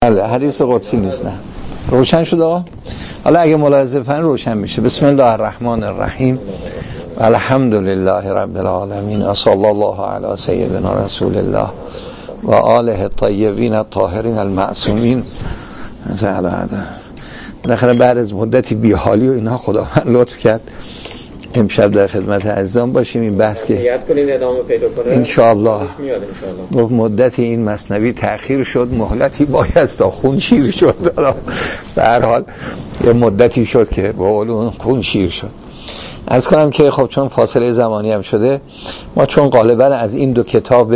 بله حدیث قدسی نیست. نه روشن شد آقا؟ حالا اگه ملاحظه فرن روشن میشه. بسم الله الرحمن الرحیم الحمد لله رب العالمین و صلی الله علی سیدنا رسول الله و آله الطیبین الطاهرین المعصومین. بالاخره بعد از مدتی بیحالی و اینها خداوند لطف کرد امشب در خدمت عزیزان باشیم. این بحث که انشاءالله گفت مدتی این مثنوی تأخیر شد، مهلتی بایست تا خون شیر شد. به هر حال یه مدتی شد که با اون خون شیر شد. عرض کنم که خب چون فاصله زمانی هم شده، ما چون غالبا از این دو کتاب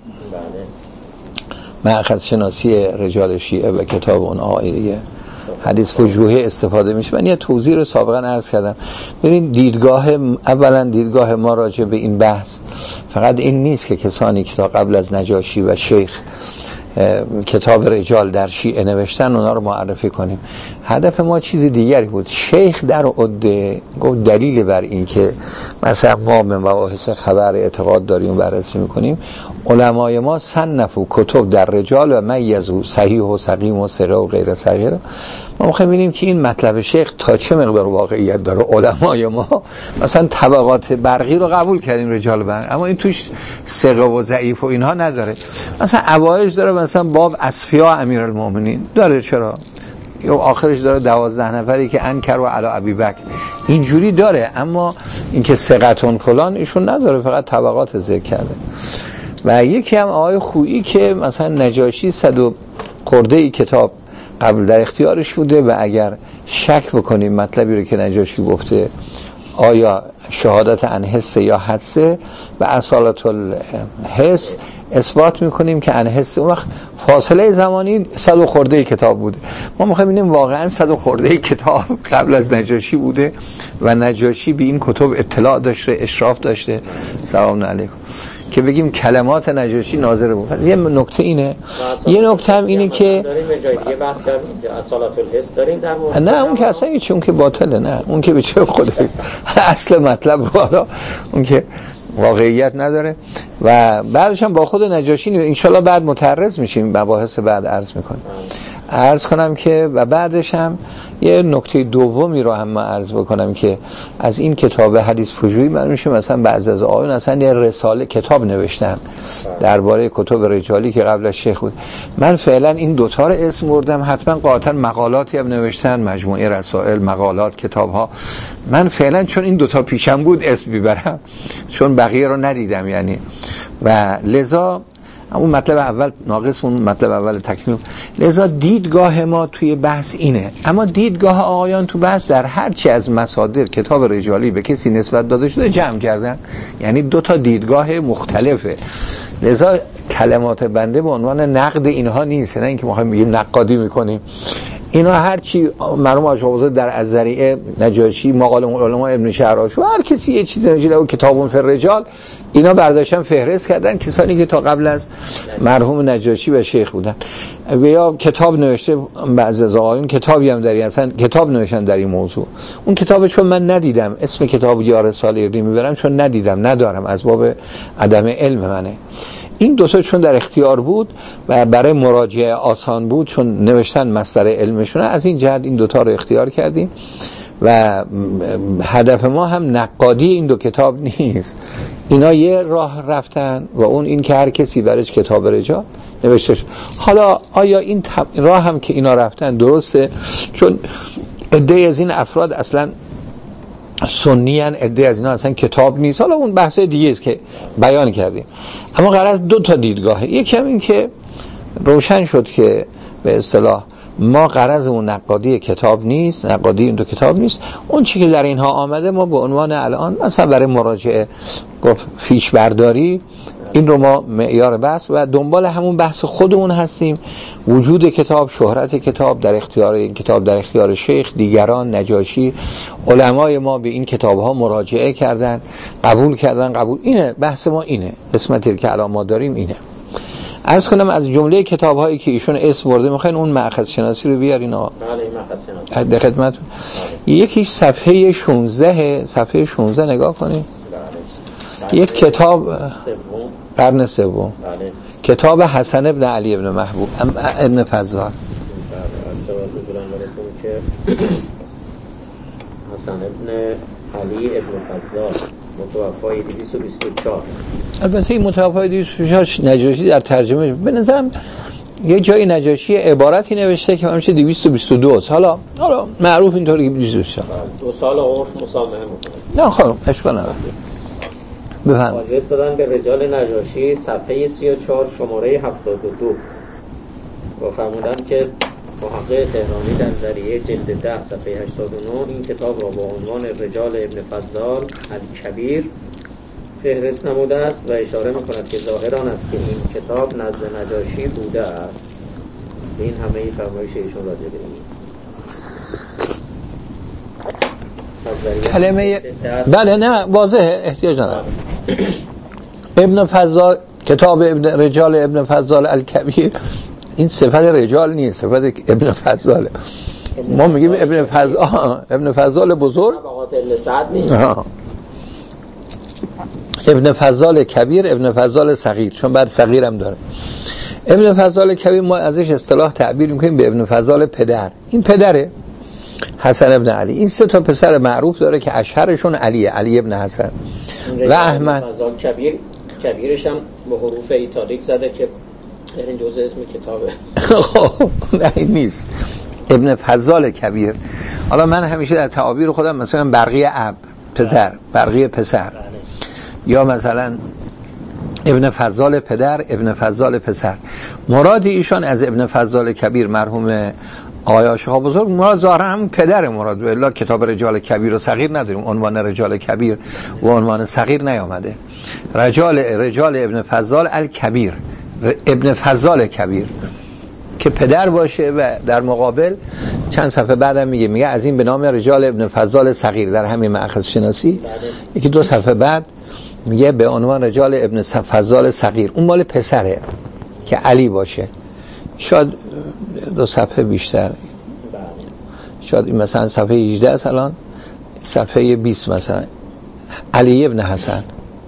مأخذ شناسی رجال شیعه و کتاب اون عائله حدیث فجوهه استفاده میشه. من یه توضیح رو سابقا عرض کردم. ببین اولا دیدگاه ما راجع به این بحث فقط این نیست که کسانی که تا قبل از نجاشی و شیخ کتاب رجال در شیعه نوشتن اونا رو معرفی کنیم. هدف ما چیز دیگری بود. شیخ در عده گفت دلیل بر این که مثلا ما به مباحث خبر اعتقاد داریم و بررسی میکنیم، علمای ما صنفوا کتب در رجال و میزوا صحیح و سقیم و سره و غیر صحیح. ما میخوایم ببینیم که این مطلب شیخ تا چه مقدار واقعیت داره. علمای ما مثلا طبقات برقی رو قبول کردیم رجال برقی، اما این توش ثقه و ضعیف و اینها نداره. مثلا اوایج داره مثلا باب اصفیا امیرالمومنین داره، چرا؟ یا آخرش داره 12 نفری که انکر و علی ابی بکر اینجوری داره، اما اینکه ثقتون فلان ایشون نداره، فقط طبقات ذکر کرده. و یکی هم آقای خویی که مثلا نجاشی 100 خورده ای کتاب قبل در اختیارش بوده و اگر شک بکنیم مطلبی رو که نجاشی گفته آیا شهادت عن حس یا حدسه و اصالت الحس اثبات میکنیم که عن حس، اون وقت فاصله زمانی 100 خورده کتاب بوده. ما میخوایم ببینیم واقعا 100 خورده کتاب قبل از نجاشی بوده و نجاشی به این کتب اطلاع داشته، اشراف داشته. سلام علیکم. که بگیم کلمات نجاشی ناظر بود. یه نکته اینه. یه نکته هم اینه که بحث کردیم که اصالت الحس داریم در مورد، نه اون که اصلا چون که باطله، نه اون که به چه خودش اصل مطلب رو اون که واقعیت نداره. و بعدش هم با خود نجاشی انشالله بعد متعرض میشیم، مباحث بعد عرض میکنیم. عرض کنم که و بعدش هم یه نکته دومی رو هم عرض بکنم که از این کتاب حدیث فجوهی من میشه مثلا بعضی از آقایون اصلا یه رساله کتاب نوشتن درباره کتب رجالی که قبل از شیخ بود. من فعلا این دوتا رو اسم بردم، حتما قاطعا مقالاتی هم نوشتن، مجموعه رسائل، مقالات، کتاب ها. من فعلا چون این دوتا پیشم بود اسم میبرم، چون بقیه رو ندیدم یعنی. و لذا اون مطلب اول ناقص، اون مطلب اول تکمیل. لذا دیدگاه ما توی بحث اینه، اما دیدگاه آقایان تو بحث در هر چی از مصادر کتاب رجالی به کسی نسبت داده شده جمع کردن، یعنی دو تا دیدگاه مختلفه. لذا کلمات بنده به عنوان نقد اینها نیست، نه اینکه ما میگیم نقادی میکنیم. اینا هر چی مرحوم آشوازه در از ذریعه نجاشی، مقال علما ابن شهرآش و هر کسی یه چیزی نوشته و کتابون فی الرجال، اینا برداشتن فهرست کردن کسانی که تا قبل از مرحوم نجاشی و شیخ بودن. و یا کتاب نوشته بعضی از آقایون کتابی هم داری، اصلا کتاب نوشتن در این موضوع. اون کتاب چون من ندیدم، اسم کتاب یا رساله اردی میبرم چون ندیدم، ندارم، از باب عدم علم منه. این دوتا چون در اختیار بود و برای مراجعه آسان بود چون نوشتن مصدر علمشونه، از این جهت این دوتا رو اختیار کردیم. و هدف ما هم نقادی این دو کتاب نیست. اینا یه راه رفتن و اون این که هر کسی برایش کتاب رجال نوشته شد. حالا آیا این راه هم که اینا رفتن درسته؟ چون عده از این افراد اصلا سنی ان، عده از اینا اصلا کتاب نیست. حالا اون بحث دیگه است که بیان کردیم. اما غرض دو تا دیدگاهه. یکی هم این که روشن شد که به اصطلاح ما غرض اون نقادی کتاب نیست، نقادی این دو کتاب نیست. اون چی که در اینها آمده ما به عنوان الان مثلا برای مراجعه گفت فیش برداری، این رو ما معیار بحث و دنبال همون بحث خودمون هستیم. وجود کتاب، شهرت کتاب در اختیار این کتاب، در اختیار شیخ، دیگران، نجاشی، علمای ما به این کتاب ها مراجعه کردن، قبول کردن، قبول. اینه بحث ما، اینه قسمتی که الان ما داریم اینه. عرض کنم از جمله کتاب هایی که ایشون اسم برده میخواین اون مأخذ شناسی رو بیارین. بله مأخذ شناسی در خدمتتون. یکیش صفحه 16 نگاه کنید. یک کتاب قرن سوم، کتاب حسن ابن علی ابن محبوب ابن فضال. سوال بگیرم براتون که حسن ابن علی ابن فضال متوفای 224. البته این متوفای 224 نجاشی در ترجمه به نظرم یه جای نجاشی عبارتی نوشته که همیشه 222 حالا معروف اینطوری 224 2 سال عرف مسامحه میکنه. نه خب اشکال نداره. بفهم. آدرس دادن به رجال نجاشی صفحه 34 شماره 72 و فرمودن که محقق تهرانی در ذریعه جلد 10 صفحه 89 این کتاب را با عنوان رجال ابن فضال الکبیر فهرست نموده است و اشاره می‌کند که ظاهر آن است که این کتاب نزد نجاشی بوده است. این همه فرمایش ایشون راجع به این کلمه بله نه واضحه احتیاج نداره. ابن فضال کتاب رجال ابن فضال الکبیر این صفت رجال نیست، صفت ابن فضاله. ما میگیم ابن فضال بزرگ ابن فضال کبیر ابن فضال صغیر، چون بعد صغیر هم داره. ابن فضال کبیر ما ازش اصطلاح تعبیر میکنیم به ابن فضال پدر. این پدره حسن ابن علی. این 3 تا پسر معروف داره که اشهرشون علی ابن حسن و احمد. فضال کبیرش هم به حروف ایتالیک زده که این جزء اسم کتابه. خب نه این نیست. ابن فضال کبیر. حالا من همیشه در تعابیر خودم مثلا برقی اب پدر، برقی پسر، یا مثلا ابن فضال پدر، ابن فضال پسر. مراد ایشان از ابن فضال کبیر مرحوم آقای عاشقا بزرگ مراد ظاهرا هم پدر مراد، و الا کتاب رجال کبیر و صغیر نداریم، عنوان رجال کبیر و عنوان صغیر نیامده. رجال ابن فضال الکبیر، ابن فضال کبیر که پدر باشه، و در مقابل چند صفحه بعدم میگه از این به نام رجال ابن فضال صغیر در همین مأخذ شناسی. یکی 2 صفحه بعد میگه به عنوان رجال ابن فضال صغیر. اون مال پسره که علی باشه. شاید 2 صفحه بیشتر، شاید این مثلا صفحه 18 است، الان صفحه 20 مثلا علی ابن حسن.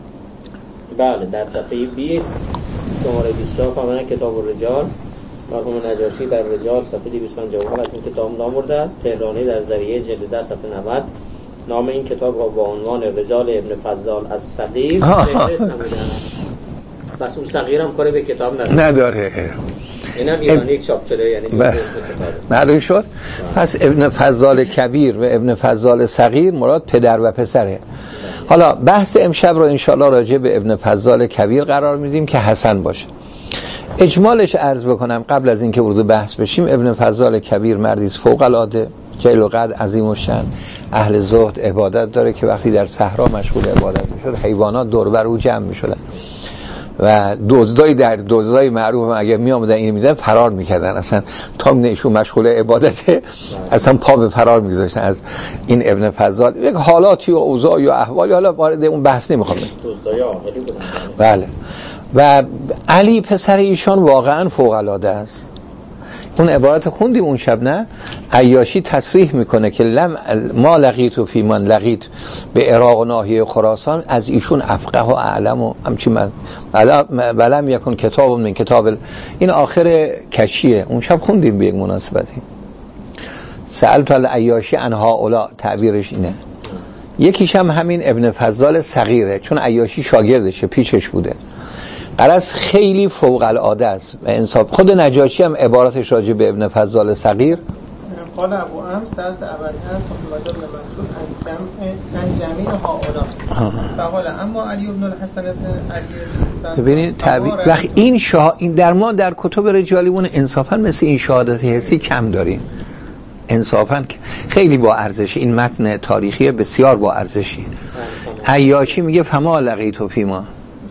بله در صفحه 20 شماره 24 فرمان کتاب الرجال مرحوم نجاشی در رجال صفحه 257 از این کتاب نام برده است. تهرانی در ذریعه جلد 10 صفحه 90 نام این کتاب را با عنوان رجال ابن فضال از صغیر فهرست نموده است. بس اون صغیر هم کاری به کتاب نداره. اینم ایرانی چاپ شده، یعنی معلوم شد. پس ابن فضال کبیر و ابن فضال صغیر مراد پدر و پسره. حالا بحث امشب رو انشاءالله راجع به ابن فضال کبیر قرار میدیم که حسن باشه. اجمالش عرض بکنم قبل از اینکه وارد بحث بشیم. ابن فضال کبیر مردی است فوق العاده، جلیل القدر، عظیم الشأن، اهل زهد، عبادت داره که وقتی در صحرا مشغول عبادت میشد حیوانات دور بر او جمع میشدن و دزدای معروف اگه می آمدن این میدن فرار میکردن، اصلا تا ایشون مشغول عبادته اصلا پا به فرار میگذاشتن از این ابن فضال. یک حالاتی و اوضاع و احوالی، حالا وارد اون بحث نمیخوام. دزدای عاقلی بودن. بله. و علی پسر ایشان واقعا فوق العاده است. اون عبارت خوندیم اون شب، نه؟ عیاشی تصریح میکنه که ما لقیت و فی من لقیت به عراق و ناحیه خراسان از ایشون افقه و اعلم و همچین من ولم یکن کتاب من کتاب این آخر کشیه. اون شب خوندیم به یک مناسبتی. سألت العیاشی عنها اولا، تعبیرش اینه. یکیش هم همین ابن فضال صغیره، چون عیاشی شاگردشه، پیشش بوده. قرص خیلی فوق العاده است و انصاف. خود نجاشی هم عبارتش راجع به ابن فضال صغیر قال ابو ام سألت ابراهیم فقال منصور ان جميع هؤلاء فقال اما علی بن الحسن ابن علی. ببینید تعبیر وقت این در ما در کتب رجالیمون انصافا مثل این شهادت حسی کم داریم. انصافا خیلی با ارزشه. این متن تاریخی بسیار با ارزشی. عیاشی میگه فما لقیت فیما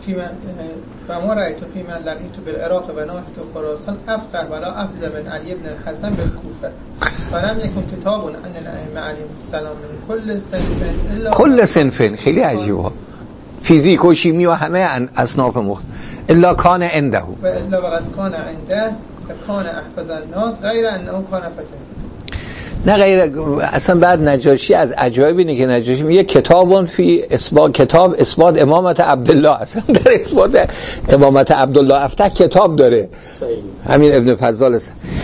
فما رأيت فيما لقيت بالعراق و ناحية خراسان افقه ولا افضل من علی بن الحسن بالكوفه فلم يكن كتاب عن الائمه عليهم السلام من كل صنف الا كل صنف. خیلی عجیبه. فیزیک و شیمی و همه اصناف الا کان عنده و الا وقد کان عنده کان احفظ الناس غیر انه کان فتح. نه غیر اصلا بعد نجاشی از عجایب اینه که نجاشی میگه کتاب فی اثبات امامت عبدالله، اصلا در اثبات امامت عبدالله افتح کتاب داره. همین ابن فضال است.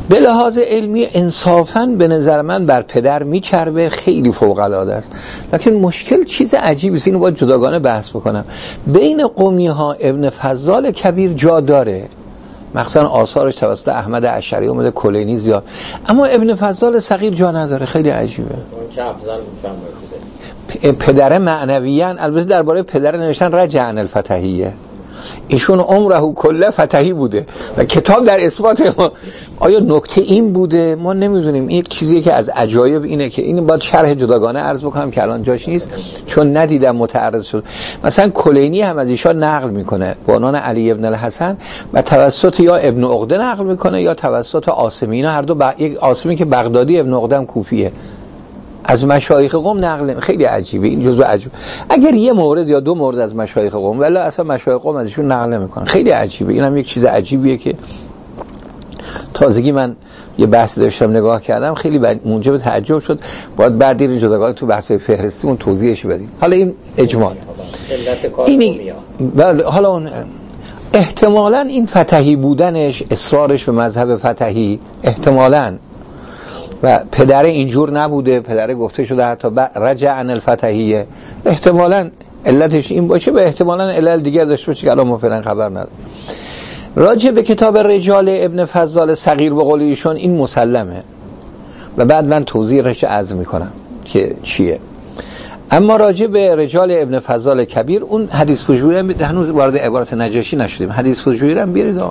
به لحاظ علمی انصافاً به نظر من بر پدر میچربه، خیلی فوق العاده است. لکن مشکل چیز عجیبی است، اینو باید جداگانه بحث بکنم. بین قمی ها ابن فضال کبیر جا داره، مثلا آثارش توسط احمد اشعری اومده، کلینی زیاد، اما ابن فضال صغیر جا نداره. خیلی عجیبه. اون که افضل میفهمه پدر معنویان، البته درباره پدر نوشتن رجع عن الفتحیه، ایشون عمره کله فتحی بوده و کتاب در اثبات ما. آیا نکته این بوده؟ ما نمیدونیم. این چیزیه که از عجایب اینه که این باید شرح جداگانه عرض بکنم که الان جاش نیست چون ندیدم متعرض شد. مثلا کلینی هم از ایشان نقل میکنه به عنوان علی ابن الحسن و توسط یا ابن عقده نقل میکنه یا توسط عاصمی. اینا هر دو یک عاصمی که بغدادی، ابن عقده هم کوفیه، از مشایخ قم نقل. خیلی عجیبه، این جزء عجیب. اگر یه مورد یا دو مورد از مشایخ قم، ولی اصلا مشایخ قم ازشون نقل نمیکنن. خیلی عجیبه. اینم یک چیز عجیبیه که تازگی من یه بحث داشتم نگاه کردم، خیلی موجب تعجب شد. باید بعد این جداگانه تو بحث‌های فهرستی اون توضیحش بدیم. حالا این اجمال. این حالا اون احتمالاً این فتحی بودنش، اصرارش به مذهب فتحی احتمالاً، و پدر اینجور نبوده، پدر گفته شده حتی رجع عن الفتحیه، احتمالاً علتش این باشه و احتمالاً علل دیگر داشته باشه که الان ما فعلا خبر نداریم. راجع به کتاب رجال ابن فضال صغیر به قول ایشون این مسلمه و بعد من توضیحش عرض میکنم که چیه. اما راجع به رجال ابن فضال کبیر اون حدیث فجوری هم هنوز وارد عبارت نجاشی نشدیم، حدیث فجوری هم بیارید.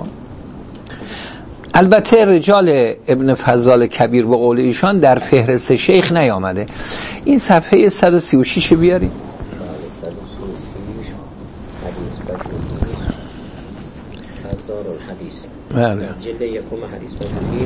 البته رجال ابن فضال کبیر به قول ایشان در فهرست شیخ نیامده. این صفحه 136 بیارید. 136 حدیث فجوری از دارالحدیث. بله. جلد یکم حدیث فجوری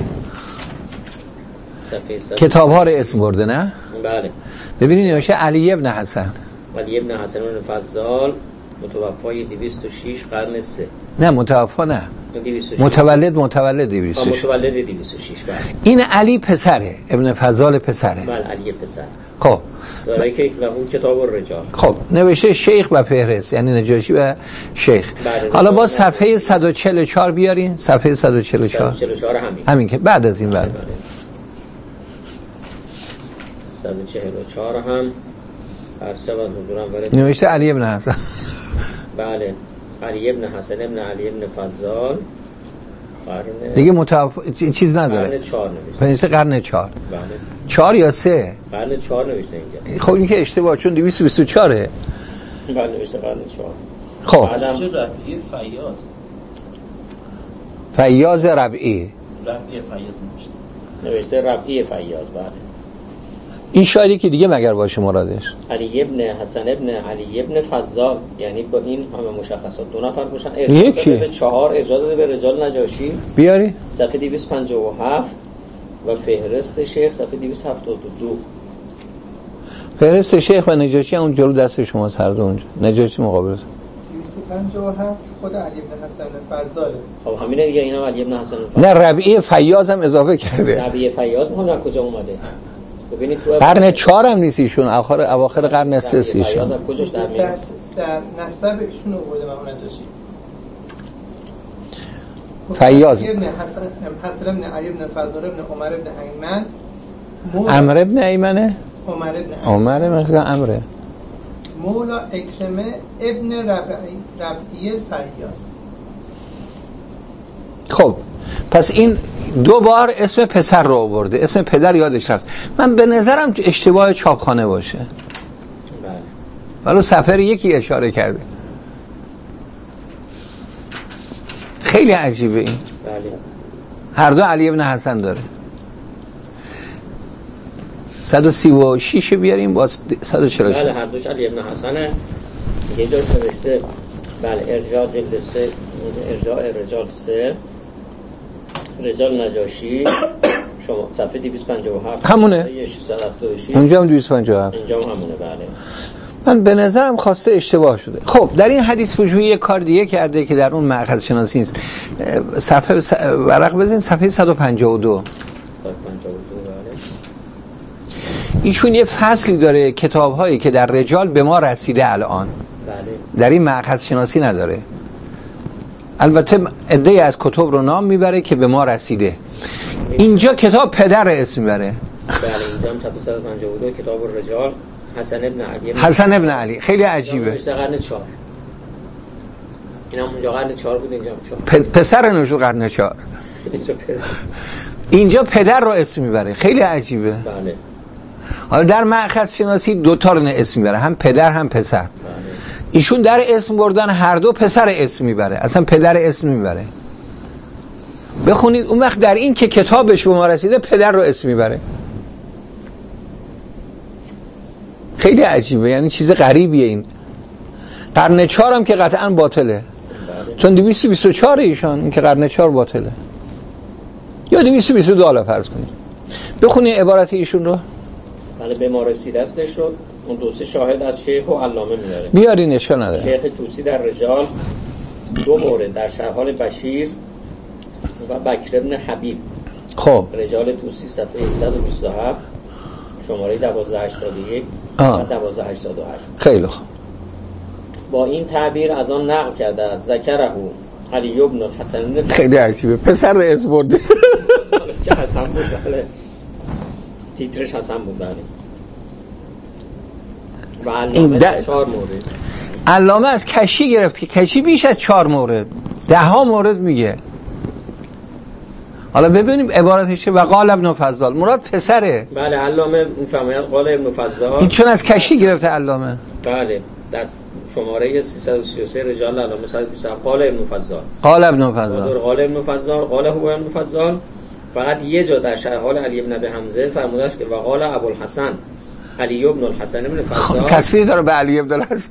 صفحه 100. کتاب ها رو اسم برده نه؟ بله. ببینید نوشته علی ابن حسن. علی ابن حسن ابن فضال متوفای 206 قرن 3. نه متوفا نه. 206. متولد 206. متولد 206 بله. این علی پسره، ابن فضال پسره. بله علی پسر. خب داره که اون کتاب الرجال. خب نوشته شیخ و فهرست، یعنی نجاشی و شیخ. حالا با صفحه 144 بیارین، صفحه 144. 144 همین که بعد از این بعد. 144 هم هر سبب حضورم وارد نوشته علی ابن حسن. بله علی ابن حسن ابن علی ابن فضال قرن دیگه چیز نداره. قرن 4 نوشته. قرن 4. بله 4 یا 3؟ قرن 4 نوشته اینجا. خب این که اشتباه چون 224. بله نوشته قرن 4. خب بعدم ربیع فیاض. فیاض ربیع. ربیع فیاض نوشته ربیع فیاض. بله این شاعری که دیگه مگر باشه مرادش علی ابن حسن ابن علی ابن فضال، یعنی با این همه مشخصات دو نفر باشن. یکی به 4 ارجاع داده به رجال نجاشی. بیاری صفحه 257 و فهرست شیخ صفحه 272. فهرست شیخ و نجاشی اون جلو دست شما سرده اونجا، نجاشی مقابل 257 خود علی ابن حسن فضاله. خب همینه دیگه، اینا علی ابن حسن فضال. نه ربیع فیاض هم اضافه کرده. ربیع فیاض هم از کجا اومده؟ ببینید تو قرن 4 هم نیست ایشون، اواخر قرن 3 ایشون. فیاض از کجاش در میاد؟ در نسب ایشون آورده امام نجاشی. فیاض ابن حسن ابن علی ابن فضال ابن عمر ابن ایمن. عمر ابن ایمنه؟ عمر ابن عمره. مولا اکرمه ابن ربیع الفیاض. خب پس این دو بار اسم پسر رو آورده، اسم پدر یادش رفت. من به نظرم اشتباه چاپخانه باشه. بله. ولی سفر یکی اشاره کرده. خیلی عجیبه این. بله. هر دو علی ابن حسن داره. 136 بیاریم با 146. بله هر دوش علی ابن حسنه. یه جاش نوشته بله ارجاع جلد 3 ارجاع رجال 3 رجال نجاشی شما صفحه 257 همونه اونجا هم 257 اینجا هم همونه. بله من به نظرم خواسته اشتباه شده. خب در این حدیث فجوری یک کار دیگه کرده که در اون مأخذ شناسی نیست. صفحه ورق بزنین صفحه 152. ایشون یه فصلی داره کتاب‌هایی که در رجال به ما رسیده الان. بله. در این مأخذ شناسی نداره. البته عده‌ای از کتب رو نام میبره که به ما رسیده. اینجا کتاب پدر اسم میبره. بله اینجا هم 152 کتاب الرجال حسن ابن علی. خیلی عجیبه. قرن 4. اینا اونجا قرن 4 بود، اینجا هم 4. پسر نوشته قرن 4. اینجا پدر رو اسم میبره. خیلی عجیبه. بله. حالا در مأخذ شناسی دو تا رو اسم میبره، هم پدر هم پسر. بله. ایشون در اسم بردن هر دو پسر اسم میبره، اصلا پدر اسم میبره. بخونید اون وقت در این که کتابش به ما رسیده پدر رو اسم میبره. خیلی عجیبه، یعنی چیز غریبیه. این قرن 4 هم که قطعا باطله، چون 224 ایشان، این که قرن 4 باطله، یا 222 حالا فرض کنید. بخونید عبارت ایشون رو. بله به ما رسیده استش رو اون دو سه شاهد از شیخ و علامه میاره. بیارین اشکال نداره. شیخ طوسی در رجال 2 مورد در شرحال بشیر و بکر ابن حبیب. خب رجال طوسی صفحه 127 شماره 1281 و 1288. خیلی خوب. با این تعبیر از آن نقل کرده است ذکره علی ابن الحسن. خیلی عجیبه، پسر رو اسم برده که حسن بود. بله تیترش حسن بود. بله و علامه 4 مورد. علامه از کشی گرفت که کشی بیش از 4 مورد 10 مورد میگه. حالا ببینیم عبارتشه. و قال ابن فضال، مراد پسره. بله علامه میفرماید قال ابن فضال، این چون از کشی گرفته علامه. بله در شماره 333 رجال علامه 127 قال ابن فضال. قال ابن فضال. قال ابن فضال قال هو ابن فضال. فقط یه جا در شرح حال علی ابن ابی حمزه فرموده است که وقال ابوالحسن علی ابن الحسن ابن فضال. تصریح داره به علی ابن الحسن.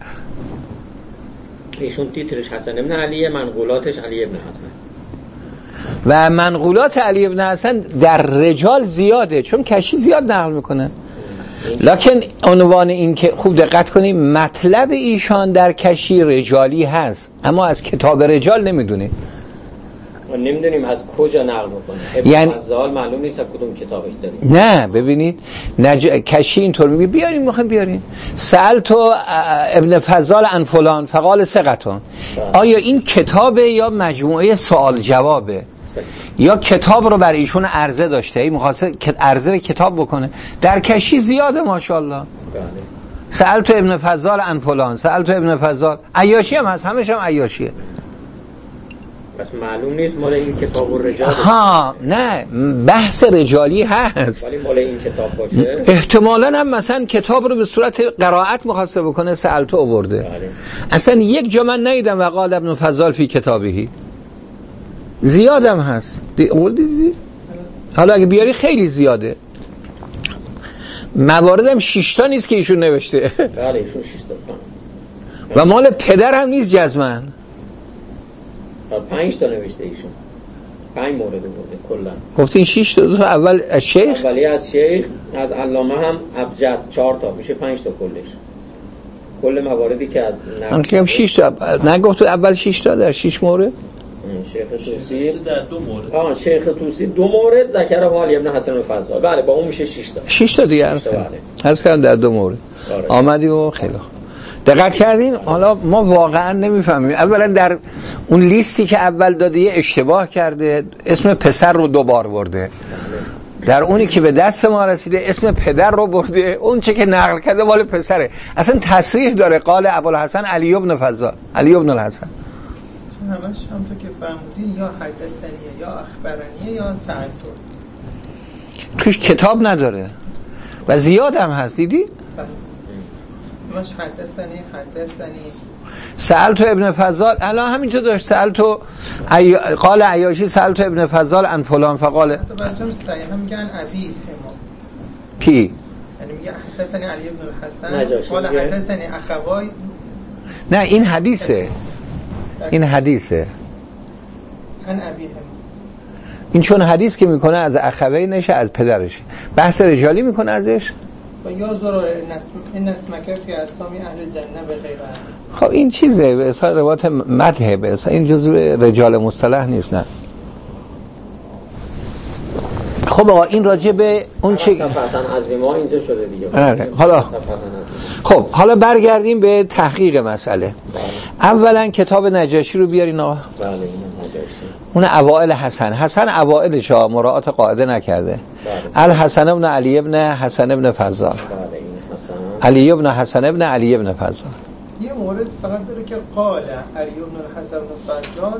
ایشون تیترش حسن ابن علیه، منقولاتش علی ابن حسن. و منقولات علی ابن حسن در رجال زیاده، چون کشی زیاد نقل میکنه. لکن عنوان این که خوب دقت کنیم، مطلب ایشان در کشی رجالی هست، اما از کتاب رجال نمیدونیم. نمیدونیم از کجا نقل میکنه. یعنی فضال معلوم نیست کدوم کتابش داریم. نه ببینید کشی اینطور میگه بیارین، میخوایم بیارین سألتو ابن فضال عن فلان فقال ثقتون. آیا این کتابه یا مجموعه سوال جوابه؟ یا کتاب رو بر ایشون عرضه داشته، ای می‌خواسته عرضه کتاب بکنه. در کشی زیاده ماشاءالله. بله. سألتو ابن فضال عن فلان، سألتو ابن فضال. عیاشی هم هست، همش هم عیاشیه. بس معلوم نیست مال این کتاب و رجال. ها نه بحث رجالی هست، ولی مال این کتاب باشه احتمالاً هم مثلا کتاب رو به صورت قرائت می‌خواسته بکنه، سألتو آورده. بله. اصلا یک جا من ندیدم وقال ابن فضال فی کتابهی. زیادم هست. دیدی؟ حالا اگه بیاری خیلی زیاده. مواردم 6 تا نیست که ایشون نوشته. بله ایشون 6 تا. و مال پدر هم نیست جزمن. 5 تا نوشته ایشون. 5 مورد بوده کلا. گفتین 6 تا، دو تا اول از شیخ، اولی از شیخ، از علامه هم ابجد 4 تا، میشه 5 تا کلش. کل مواردی که از من میگم 6 تا، نگفت اول 6 تا در 6 مورد. شیخ طوسی در 2 مورد. شیخ طوسی 2 مورد ذکر علی ابن حسن فضال. بله با اون میشه 6 تا. 6 تا دیگه عرض کردم در 2 مورد. آمدیم و خیلی دقت کردین. حالا ما واقعا نمیفهمیم. اولا در اون لیستی که اول داده یه اشتباه کرده، اسم پسر رو 2 بار برده. در اونی که به دست ما رسیده اسم پدر رو برده. اون چه که نقل کرده مال پسره. اصلا تصریح داره قال ابوالحسن علی ابن فضال، علی ابن الحسن. همش همونطور که فهمودین یا حدثنیه یا اخبرنیه یا سألتو. توش کتاب نداره و زیاد هم هست. دیدی؟ همش حدثنی سألتو ابن فضال. الان همینجا داشت سألتو قال عیاشی سألتو ابن فضال عن فلان فقال. حتی بعضی هم میگن ابی امام. کی؟ یعنی میگه حدثنی علی ابن الحسن قال حدثنی اخوای. نه این حدیثه. این حدیثه. عن ابی امام. این چون حدیث که میکنه از اخوی نشه، از پدرش. بحث رجالی میکنه ازش. و یا زرار این اسمکه فی اسامی اهل جنه به غیر. خب این چیزه به اصلا روایت مدحه، به اصلا این جزو رجال مصطلح نیست. نه خب آقا این راجع به اون چه فتن عظیما اینجا شده دیگه. حالا برگردیم به تحقیق مسئله. اولا کتاب نجاشی رو بیارین آقا. بله این نجاشی. اون اوائل حسن اوائلش ها مراعات قاعده نکرده. الحسن ابن علی ابن حسن ابن فضال، علی ابن حسن ابن علی ابن فضال. یه مورد فقط داره که قال علی ابن حسن ابن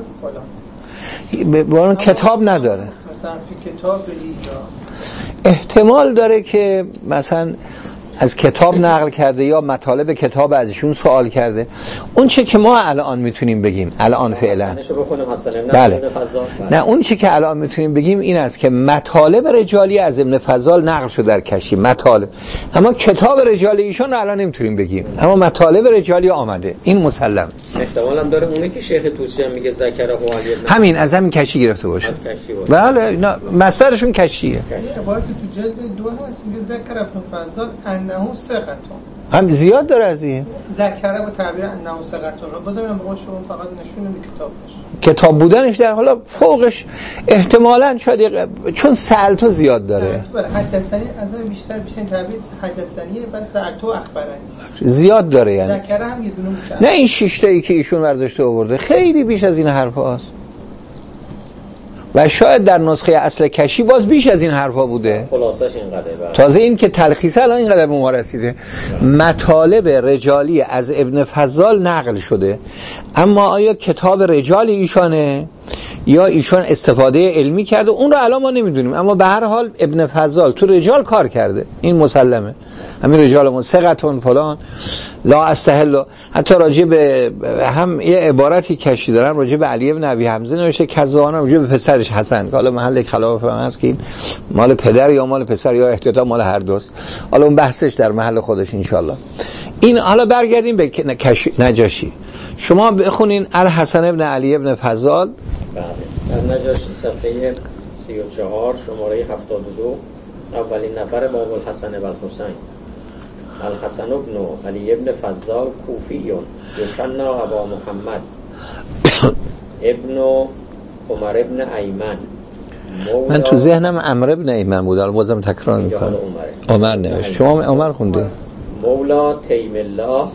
فضال فلان، کتاب نداره، مثلا فی کتاب یا احتمال داره که مثلا از کتاب نقل کرده یا مطالب کتاب ازشون سوال کرده. اون چه که ما الان میتونیم بگیم الان فعلا، بله نه، اون چه که الان میتونیم بگیم این است که مطالب رجالی از ابن فضال نقل شده در کشی مطالب، اما کتاب رجالی ایشون نمیتونیم نمیتونیم بگیم، اما مطالب رجالی آمده، این مسلم. احتمال هم داره اونی که شیخ توسی هم میگه ذکره همین از همین کشی گرفته باشه. بله اینا مصدرشون کشیه. عبارت تو جلد 2 هست میگه ذکر ابن فضال انه ثقتون، هم زیاد داره از این ذکره با تعبیر انه ثقتون. بازم اینم بگم شما فقط نشونه کتاب باشه، کتاب بودنش در حالا فوقش احتمالاً شاید چون سألتو زیاد داره. حدثنی از این بیشتر این تعبیر حدثنیه، بس سألتو اخبرنی زیاد داره یعنی. ذکره هم یه دونه میشه. نه این 6 تایی که ایشون برداشته آورده خیلی بیش از این حرفاست. و شاید در نسخه اصل کشی باز بیش از این حرفا بوده. خلاصش اینقدره. تازه این که تلخیص الان اینقدر به ما رسیده. مطالب رجالی از ابن فضال نقل شده، اما آیا کتاب رجال ایشانه یا ایشان استفاده علمی کرده اون رو الان ما نمیدونیم، اما به هر حال ابن فضال تو رجال کار کرده، این مسلمه. همین رجالمون ثقتون فلان لا استحل. حتی راجع به هم یه عبارتی کشی دارن راجع به علی ابن ابی حمزه نوشته کذابانه راجع به پسرش حسن، حالا محل خلاف هم هست که این مال پدر یا مال پسر یا احتیاطا مال هر دوست، حالا اون بحثش در محل خودش انشالله. این حالا برگردیم به نجاشی. شما بخونین الحسن ابن علی ابن فضال. بله نجاشی صفحه 34 شماره 72 اولین نفر باب الحسن و الحسین. الحسن ابن علی ابن فضال کوفیون یکنا ابا محمد ابن عمر ابن ایمن. من تو ذهنم عمرو ابن ایمن بود، الان بازم تکرار میکنم. عمر نوشت، شما عمر خونده. مولا تیم الله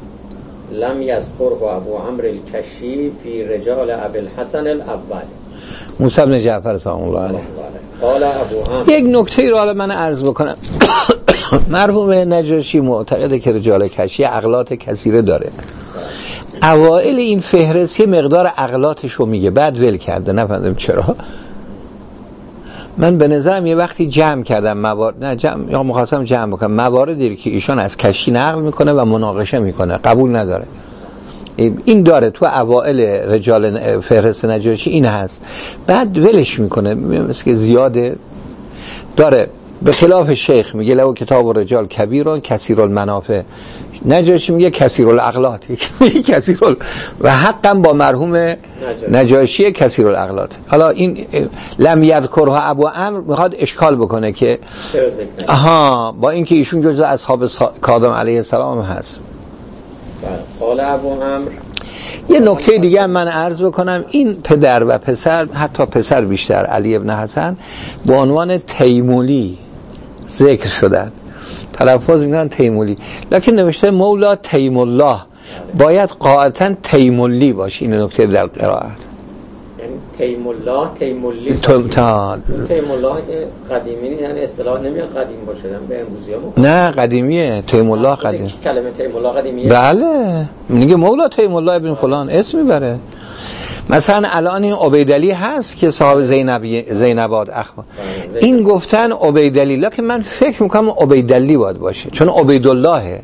لم یذکره ابو عمرو الکشی فی رجال ابی الحسن الاول موسی بن جعفر سلام الله علیه. قال ابو عمرو. یک نکته رو حالا من عرض بکنم. مرحوم نجاشی معتقده که رجال کشی اغلاط کثیره داره. اوائل این فهرست یه مقدار اغلاطش رو میگه، بعد ول کرده، نفهمیدم چرا. من به نظرم یه وقتی جمع کردم یا مخواستم جمع بکنم مواردی که ایشان از کشی نقل میکنه و مناقشه میکنه قبول نداره. این داره تو اوائل رجال فهرست نجاشی این هست، بعد ولش میکنه، مثل که زیاده داره. به خلاف شیخ میگه لو کتاب و رجال کبیرون کثیر المنافع، نجاشی میگه کثیر الاغلاط، کثیر و حقا با مرحوم نجاشی کثیر الاغلاط. حالا این لم یذکرها ابو عمرو میخواد اشکال بکنه که با اینکه ایشون جزو اصحاب کاظم علیه السلام هست. قال ابو عمرو. یه نکته دیگه من عرض بکنم، این پدر و پسر، حتی پسر بیشتر، علی ابن حسن به عنوان تیمولی ذکر شدن، تلفظ میکنن تیمولی، لکن نوشته مولا تیم الله، باید قاعدتا تیمولی باشه. این نکته در قرائت تیم الله تیمولی تیم الله قدیمی، یعنی اصطلاح نمیاد قدیم باشه به امروزی ها. نه قدیمیه، تیم الله قدیم. کلمه تیم الله قدیمیه. بله میگه مولا تیم الله ابن فلان اسم میبره. مثلا الان این عبیدعلی هست که صاحب زینباد اخبار، این گفتن عبیدعلی، لکن من فکر میکنم عبیدعلی باید باشه، چون عبیدالله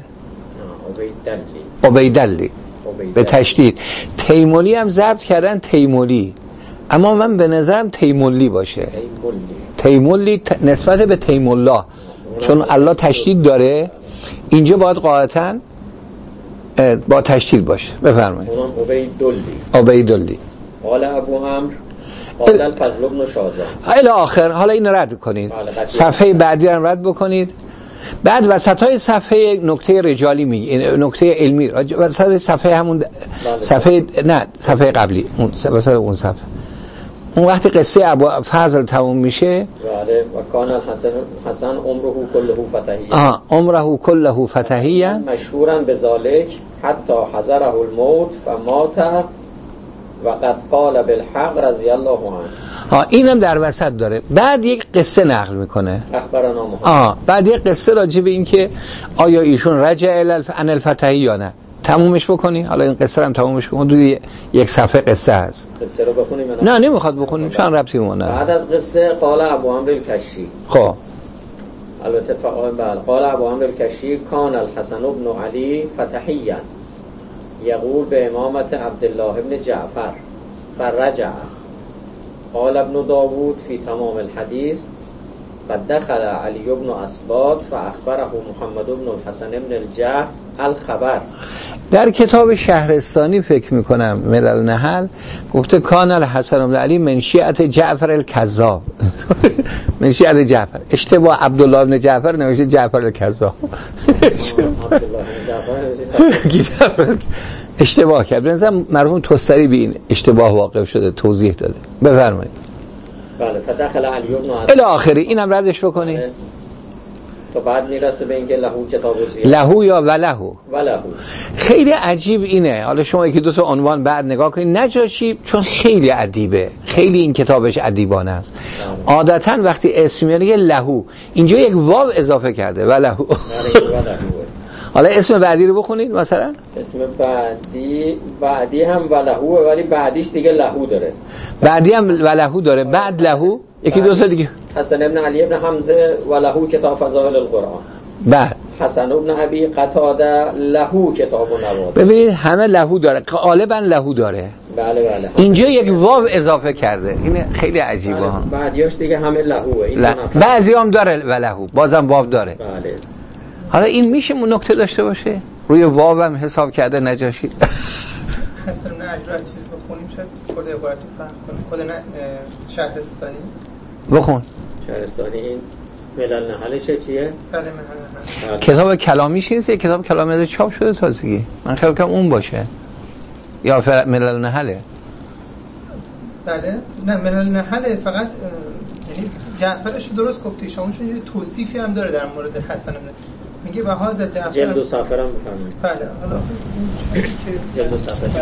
عبیدعلی به تشدید. تیمولی هم ضبط کردن تیمولی، اما من به نظرم تیمولی باشه. تیمولی نسبت به تیم الله، چون الله تشدید داره، اینجا باید قاعدتاً با تشدید باشه. بفرمایید. عبیدالله. قال ابو عمرو قال الفضل بن شازان الی آخر. حالا این رد کنید، صفحه بعدی رو رد بکنید. بعد وسطای صفحه نکته رجالی میگه، نکته علمی وسط صفحه همون صفحه، نه صفحه قبلی، اون وسط اون صفحه، اون وقتی قصه ابو فضل تموم میشه. بله. و کان الحسن عمره كله فتحیه. عمره كله فتحیه مشهورا بذلك حتی حضره الموت فمات و قد قال بالحق رضی الله عنه. اینم در وسط داره. بعد یک قصه نقل میکنه، اخبرنا محمد. بعد یک قصه راجع به این که آیا ایشون رجع عن الفتحی یا نه. تمومش بکنی؟ حالا این قصه هم تمومش کن. حدود یک صفحه قصه هست. قصه رو بخونیم؟ نه نمیخواد بخونیم، چون ربطی اون نداره. بعد از قصه قال ابو عمرو الکشی. خب البته قال ابو عمرو الکشی کان الحسن بن علی فتحیا یقول به امامت عبدالله بن جعفر فرجع. قال ابن داوود فی تمام الحدیث فدخل علی بن اسباط فاخبره محمد بن الحسن بن الجعد الخبر. در کتاب شهرستانی فکر میکنم ملل نحل گفته کان الحسن بن علی من شیعت جعفر الکذاب. من شیعت جعفر. اشتباه، عبدالله بن جعفر نوشته جعفر الکذاب. اشتباه کرد. بنظرم مرحوم توستری به این اشتباه واقع شده توضیح داده. بفرمایید. بله فدخل علی بن اسباط الی آخری. اینم ردش بکنی. تو بعد میرسه به اینکه لهو کتاب زیاد. لهو یا ولهو. ولهو. خیلی عجیب اینه. حالا شما یکی دو تا عنوان بعد نگاه کنید. نجاشی چون خیلی ادیبه، خیلی این کتابش ادیبانه است. عادتاً وقتی اسم میاره یه لهو، اینجا یک واو اضافه کرده ولهو. حالا اسم بعدی رو بخونید مثلا. اسم بعدی هم ولهو ولی بعدیش دیگه لهو داره. بعدی هم ولهو داره، بعد لهو یکی دو تا دیگه. حسن ابن علی ابن حمزه ولهو کتاب فضائل القرآن. بعد حسن ابن ابی قتاده لهو کتاب النوادر. ببینید همه لهو داره، غالبا لهو داره. بله. اینجا یک واو اضافه کرده. این خیلی عجیبه ها. بعدیاش دیگه همه لهوه. این بعضی هم داره ولهو، بازم واو داره. بله. حالا این میشه نکته داشته باشه؟ روی واو هم حساب کرده نجاشی. حسن بن علی رو چیز بخونیم شاید خود عبارت فهم کنیم. خود شهرستانی بخون. شهرستانی این ملل نحلشه چیه؟ بله ملل نحل. کتاب کلامیش نیست؟ یک کتاب کلامی چاپ شده تازگی. من خیال کنم اون باشه. یا ملل نحله. بله نه ملل نحله. فقط یعنی جعفرش درست گفتی شما، چون یه توصیفی هم داره در مورد حسن بن میگه و هذا جعفر جلد و صفحه هم بفهمید. بله حالا این که جلد و صفحه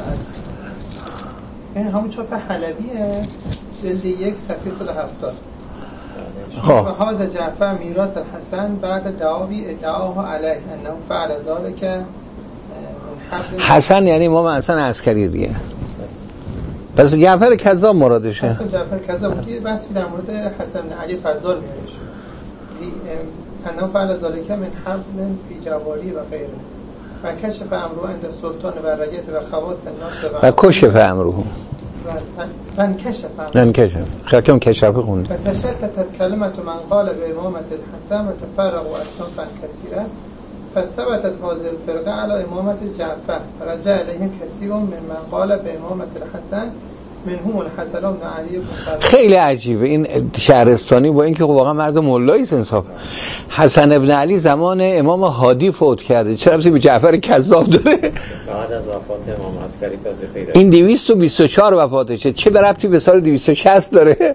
این همون چاپ حلبیه، جلد 1 صفحه 170. خب و هذا جعفر میراث الحسن بعد دعاوی ادعاها علیه انه فعل ذلك من حبل. حسن یعنی امام حسن عسکری دیگه. پس جعفر کذاب مرادشه. اصلا جعفر کذاب یه بحثی در مورد حسن بن علی فضال میشه. انه فعل ذلك من حبل فی جواری و غیره. و کشف امره عند سلطان و رعیت و خواص الناس و کشف امره. من کشف من کشف. خیلی کشف خوند. و تشتتت کلمت من قال به امامت الحسن و تفرقوا اصنافا کثیره فثبتت هذه الفرقه على امامت جعفر فرجع الیهم کثیر من قال به امامت الحسن منهم الحسن بن علی بن. خیلی عجیبه این شهرستانی، با اینکه واقعا مرد مولایی انصاف. حسن ابن علی زمان امام هادی فوت کرده، چرا ربطی به جعفر کذاب داره؟ بعد از وفات امام عسکری تازه پیدا. این 224 وفاتشه، چه ربطی به سال 260 داره؟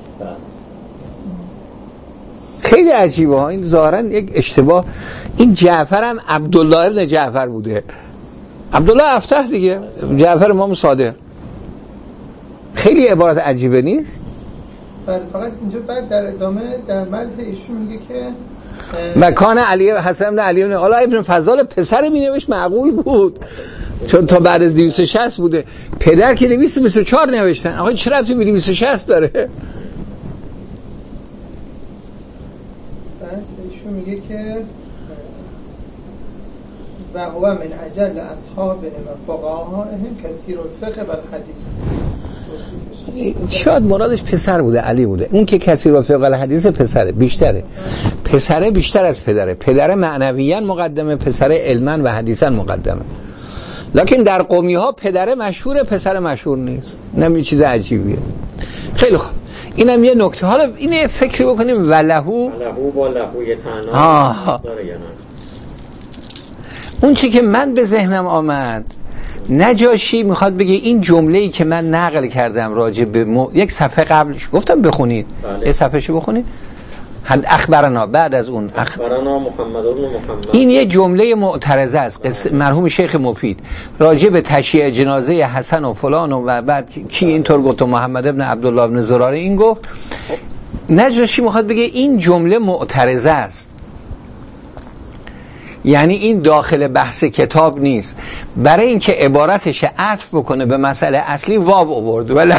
خیلی عجیبه ها. این ظاهرا یک اشتباه. این جعفر هم عبدالله ابن جعفر بوده. عبدالله افتح دیگه، جعفر امام صادق. خیلی عبارت عجیبه نیست؟ بله فقط اینجا بعد در ادامه در مدح ایشون میگه که مکان علی حسن بن علی بن حالا ابن فضال پسر مینوشت معقول بود، چون تا بعد از 260 بوده. پدر که 224 نوشتن. آقا چرا ربطی به 260 داره؟ بعد ایشون میگه که و هو من اجل اصحابهم و فقهاهم کثیر الفقه و الحدیث. شاید مرادش پسر بوده، علی بوده. اون که کثیر الفقه و الحدیث پسره، بیشتره. پسره بیشتر از پدره. پدر معنویاً مقدمه، پسر علماً و حدیثاً مقدمه. لکن در قومی ها پدر مشهوره، پسر مشهور نیست. اینم یه چیز عجیبیه. خیلی خوب، اینم یه نکته. حالا اینه فکر بکنیم ولهو با لهوی تنها داره یا نه. اون چی که من به ذهنم آمد، نجاشی میخواد بگه این جمله‌ای که من نقل کردم راجع به یک صفحه قبلش گفتم بخونید. بله. یه صفحه‌شو بخونید. اخبرنا بعد از اون اخبرنا محمد بن محمد. این یه جمله معترضه است. مرحوم شیخ مفید راجع به تشییع جنازه حسن و فلان و بعد کی اینطور گفت و محمد ابن عبدالله ابن زراره این گفت. نجاشی میخواد بگه این جمله معترضه است، یعنی این داخل بحث کتاب نیست. برای اینکه عبارتش عطف بکنه به مسئله اصلی واو آورد ولهو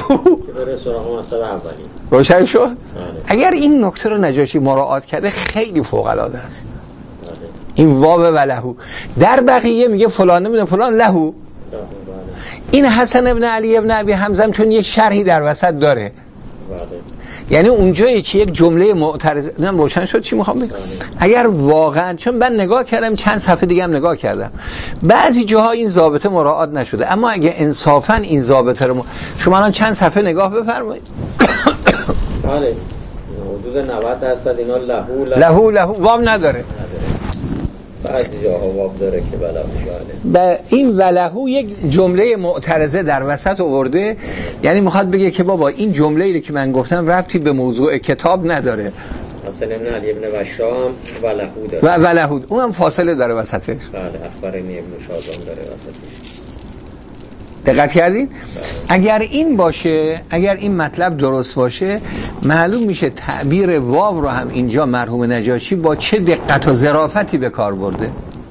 روشن شد. اگر این نکته رو نجاشی مراعات کرده خیلی فوق العاده است. این واو ولهو در بقیه میگه فلان نمیدونم فلان لهو. این حسن ابن علی ابن ابی حمزه چون یک شرحی در وسط داره، یعنی اونجایی که یک جمله معترض نم روشن شد چی میخوام بگم. اگر واقعا چون من نگاه کردم چند صفحه دیگه هم نگاه کردم بعضی جاها این ضابطه مراعات نشده، اما اگه انصافا این ضابطه رو شما الان چند صفحه نگاه بفرمایید بله حدود 90% اینا لهو واب نداره، بعضی جاها واب داره که بله. این ولهو یک جمله معترضه در وسط آورده، یعنی میخواد بگه که بابا این جمله‌ای که من گفتم ربطی به موضوع کتاب نداره. مثلا ابن علی ابن بشام ولهو داره ولهو اونم فاصله داره وسطش. بله اخبرنی ابن شازان داره وسطش. دقت کردین؟ اگر این باشه، اگر این مطلب درست باشه معلوم میشه تعبیر واو رو هم اینجا مرحوم نجاشی با چه دقت و ظرافتی به کار برده.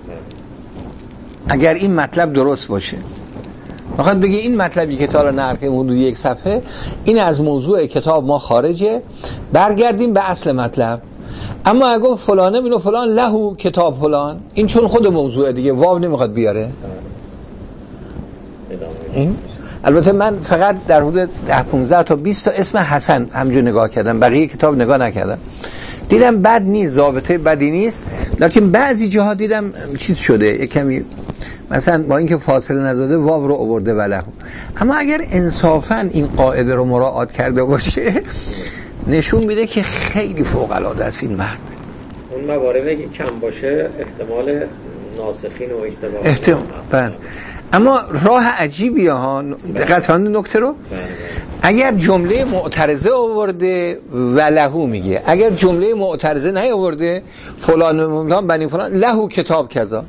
اگر این مطلب درست باشه میخواد بگه این مطلبی که تا الان نقل کردیم حدود یک صفحه این از موضوع کتاب ما خارجه، برگردیم به اصل مطلب. اما اگه فلانه بینو فلان لهو کتاب فلان، این چون خود موضوع دیگه واو نمیخواد بیاره. این البته من فقط در حدود 10-15 تا 20 تا اسم حسن همجور نگاه کردم، بقیه کتاب نگاه نکردم. دیدم بد نیست، ضابطه بدی نیست، لکن بعضی جاها دیدم چیز شده یک کمی، مثلا با اینکه فاصله نداده واو رو آورده ولهو. اما اگر انصافا این قاعده رو مراعات کرده باشه نشون میده که خیلی فوق العاده است این مرد. اون مواردی که کم باشه احتمال ناسخین و اشتباه اما راه عجیبی ها. دقت کنید نکته رو. اگر جمله معترضه آورده ولهو میگه، اگر جمله معترضه نیاورده فلان بنی فلان لهو کتاب کذا.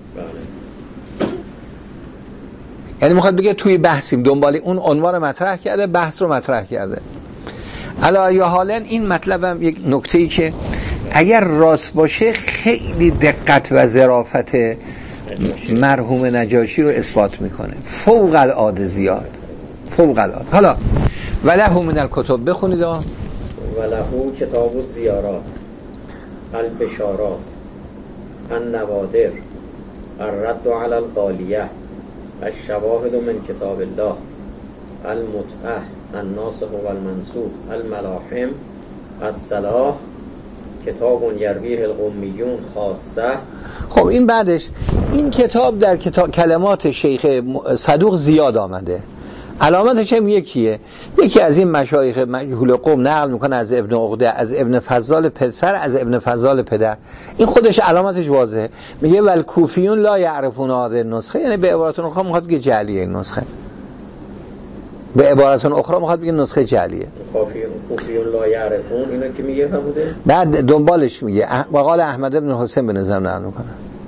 یعنی میخواد بگه توی بحثیم دنبال اون عنوان مطرح کرده، بحث رو مطرح کرده. علی یا حالا این مطلبم یک نکته‌ای که اگر راست باشه خیلی دقت و ظرافت مرحوم نجاشی رو اثبات میکنه، فوق العاده زیاد، فوق العاده. حالا ولهو من الکتب بخونید. ولهو کتاب الزیارات، البشارات، النوادر، الرد علی الغالیه، الشواهد من کتاب الله، المتعه، الناسخ والمنسوخ، الملاحم، الصلاح، کتاب یرویه القمیون خاصه. خب این بعدش این کتاب در کلمات شیخ صدوق زیاد آمده. علامتش هم یکیه، یکی از این مشایخ مجهول قوم نقل میکنه از ابن عقده، از ابن فضال پسر، از ابن فضال پدر. این خودش علامتش واضحه، میگه ول کوفیون لا یعرفون هذه النسخه، یعنی به عبارت اخرى میخواد بگه جعلیه این نسخه، به عبارت اخرى میخواد بگه نسخه جعلیه. کوفیون لا یعرفون اینو که میگه بوده. بعد دنبالش میگه وقال احمد بن حسین به نظر نقل میکنه.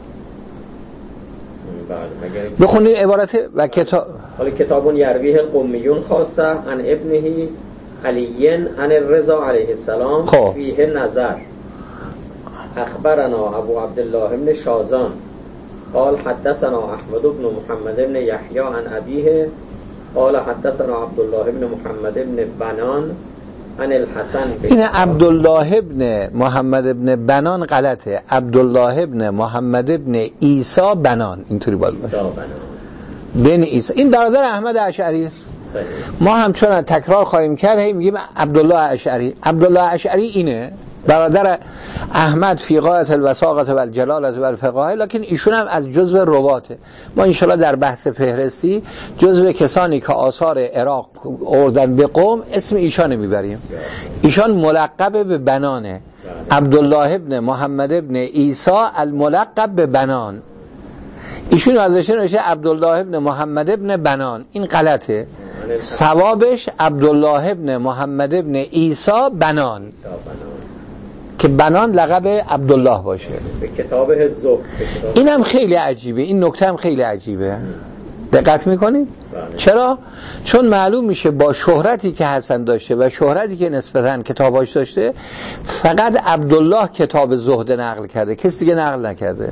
بخونید عبارت و کتاب. حالا کتاب یرویه القمیون خاصه عن ابنه علی عن الرضا علیه السلام فیه نظر. اخبرنا ابو عبدالله ابن شازان قال حدثنا احمد بن محمد ابن یحیی عن ابیه قال حدثنا عبدالله ابن محمد ابن بنان عن الحسن. این عبدالله ابن محمد ابن بنان غلطه، عبدالله ابن محمد ابن عیسی بنان اینطوری باید باشه، بن عیسی. این برادر احمد اشعری است. ما هم چون تکرار خواهیم کرد هی میگیم عبدالله اشعری. عبدالله اشعری اینه برادر احمد فی غایت الوساقه و الجلاله و الفقاهه، لکن ایشون هم از جزو رواته. ما انشالله در بحث فهرستی جزو کسانی که آثار عراق آوردن به قم اسم ایشان میبریم. ایشان ملقب به بنانه، عبدالله ابن محمد ابن عیسی الملقب به بنان. ایشون ازش نوشته عبدالله ابن محمد ابن بنان، این غلطه، صوابش عبدالله ابن محمد ابن عیسی بنان. که بنان لقب عبدالله باشه. به کتاب الزهد. این هم خیلی عجیبه، این نکته هم خیلی عجیبه. دقت میکنید؟ بله. چرا؟ چون معلوم میشه با شهرتی که حسن داشته و شهرتی که نسبتاً کتاباش داشته، فقط عبدالله کتاب زهد نقل کرده، کسی دیگه نقل نکرده.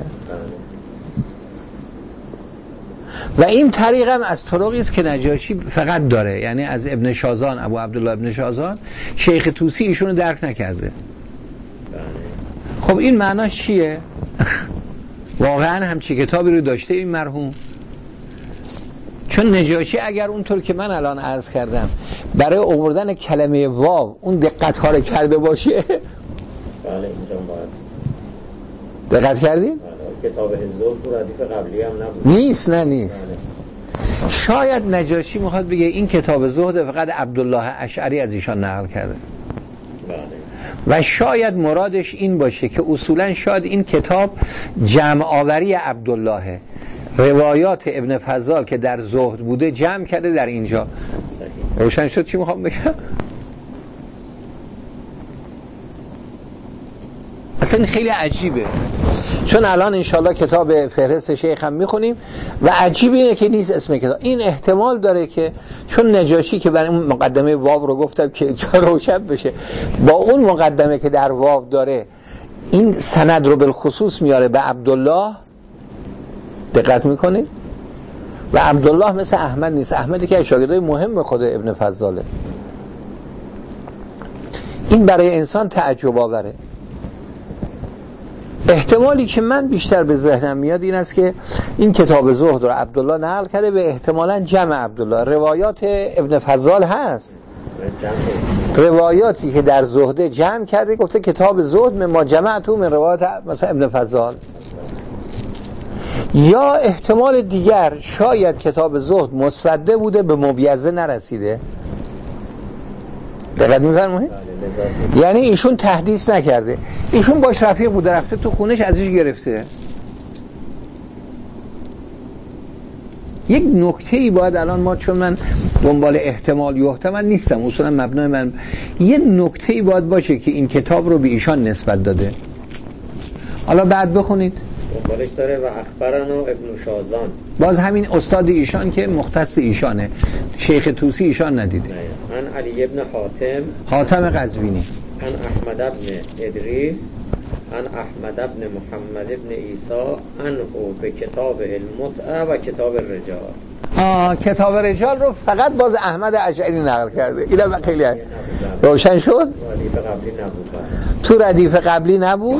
و این طریق هم از طرقی است که نجاشی فقط داره، یعنی از ابن شازان، ابو عبدالله ابن شازان. شیخ طوسی ایشونو درک نکرده. خب این معناش چیه؟ واقعا همچی کتابی رو داشته این مرحوم؟ چون نجاشی اگر اونطور که من الان عرض کردم برای آوردن کلمه واو اون دقت ها رو کرده باشه، بله اینجا باید دقت کردین؟ کتاب الزهد تو ردیف قبلی هم نبود. نیست، نه نیست. شاید نجاشی میخواد بگه این کتاب زهد فقط عبدالله اشعری از ایشان نقل کرده. و شاید مرادش این باشه که اصولا شاید این کتاب جمع آوری عبدالله، روایات ابن فضال که در زهد بوده جمع کرده در اینجا. روشن شد چی میخوام بگم؟ اصلا این خیلی عجیبه، چون الان انشالله کتاب فهرست شیخ هم میخونیم و عجیب اینه که نیست اسم کتاب. این احتمال داره که چون نجاشی که برای اون مقدمه واو رو گفتم که جا روشن بشه، با اون مقدمه که در واو داره این سند رو بالخصوص میاره به عبدالله. دقت میکنید؟ و عبدالله مثل احمد نیست. احمدی که شاگردای مهم خود ابن فضاله. این برای انسان تعجب آوره. احتمالی که من بیشتر به ذهنم میاد این است که این کتاب زهد رو عبدالله نقل کرده به احتمالاً جمع عبدالله. روایات ابن فضال هست، روایاتی که در زهد جمع کرده، گفته کتاب زهد ما جمعتو من روایات مثلا ابن فضال. یا احتمال دیگر شاید کتاب زهد مسوده بوده به مبیضه نرسیده. دقت می‌فرمایید؟ یعنی ایشون تحدیث نکرده، ایشون باش رفیق بوده، رفته تو خونش ازش گرفته. یک نکته‌ای باید الان ما، چون من دنبال احتمال یحتمل نیستم، اصولا مبنای من یه نکته‌ای باید باشه که این کتاب رو به ایشان نسبت داده. حالا بعد بخونید دنبالش داره. و اخبرنا ابن شازان، باز همین استاد ایشان که مختص ایشانه، شیخ طوسی ایشان ندیده. عن علی ابن حاتم قزوینی، عن احمد ابن ادریس، عن احمد ابن محمد ابن عیسی، عنه به کتاب المتعه و کتاب الرجال. کتاب رجال رو فقط باز احمد اشعری نقل کرده. اینم خیلی روشن شد. ردیف قبلی نبود. تو ردیف قبلی نبود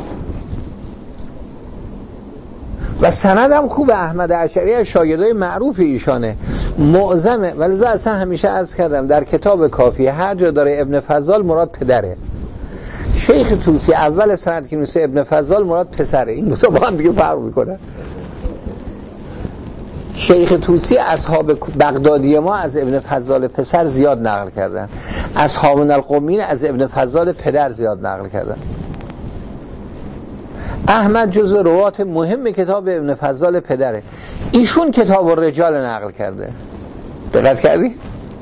و سندم خوب. احمد اشعری از شاگردای معروف ایشانه، معظمه. ولی اصلا همیشه عرض کردم در کتاب کافی هر جا داره ابن فضال مراد پدره. شیخ طوسی اول سند که میشه ابن فضال مراد پسره. این دو تا با هم دیگه فرق میکنه. شیخ طوسی اصحاب بغدادی ما از ابن فضال پسر زیاد نقل کردن، اصحاب القمین از ابن فضال پدر زیاد نقل کردن. احمد جزو روات مهم کتاب ابن فضال پدره. ایشون کتاب الرجال نقل کرده. دقت کردی؟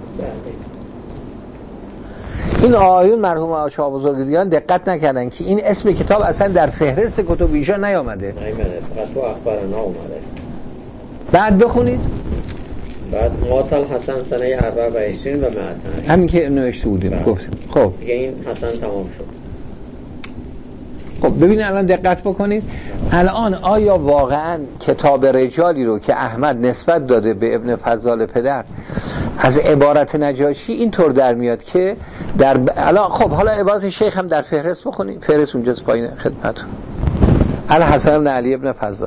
این آیون مرحوم آشا بزرگیان دقت نکردن که این اسم کتاب اصلا در فهرست کتب ایشان نیامده. فقط تو اخبارنا اومده. بعد بخونید. بعد ماتل حسن سنه 24 و 100. همین که نوشته بودیم گفتیم. خب دیگه این حسن تمام شد. خب ببینید الان دقت بکنید. الان آیا واقعا کتاب رجالی رو که احمد نسبت داده به ابن فضال پدر از عبارت نجاشی اینطور در میاد که در الان خب حالا عبارت شیخ هم در فهرست بخونید. فهرست اونجاست پایین خدمتتون. الحسن بن علی ابن فضال.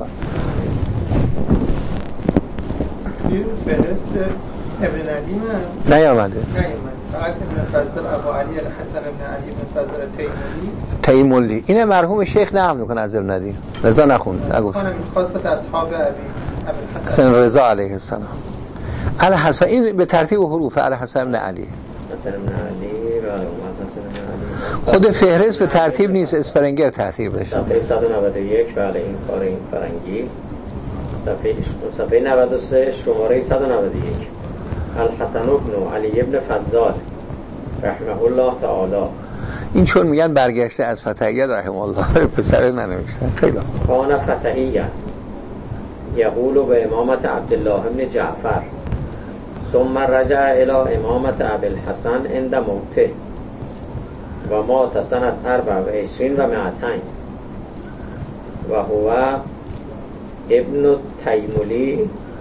این فهرست ابن علی نیامده. فقط ابن فضل ابو علی الحسن ابن علی ابن فضل تیمولی. اینه مرحوم شیخ نقل میکنه از ابن علی. رضا نخوند، نگفت. خاصت اصحاب ابی حسن رضا علیه السلام. الحسن این به ترتیب حروف الحسن ابن علی. حسن ابن علی و خود فهرست به ترتیب نیست، اسپرنگر ترتیب بشه. صفحه 191 بله این کار این فرنگی. صفحه 93 شماره 191. الحسن ابن علی ابن فضال رحمه الله تعالی. این چون میگن برگشته از فتحیه رحمه الله پسر ننوشتن. خیلی کان فتحیه یقول به امامت عبدالله بن جعفر ثم رجع الى امامت ابوالحسن عند موته و مات سنة 24 و 200 و هو ابن تیمولی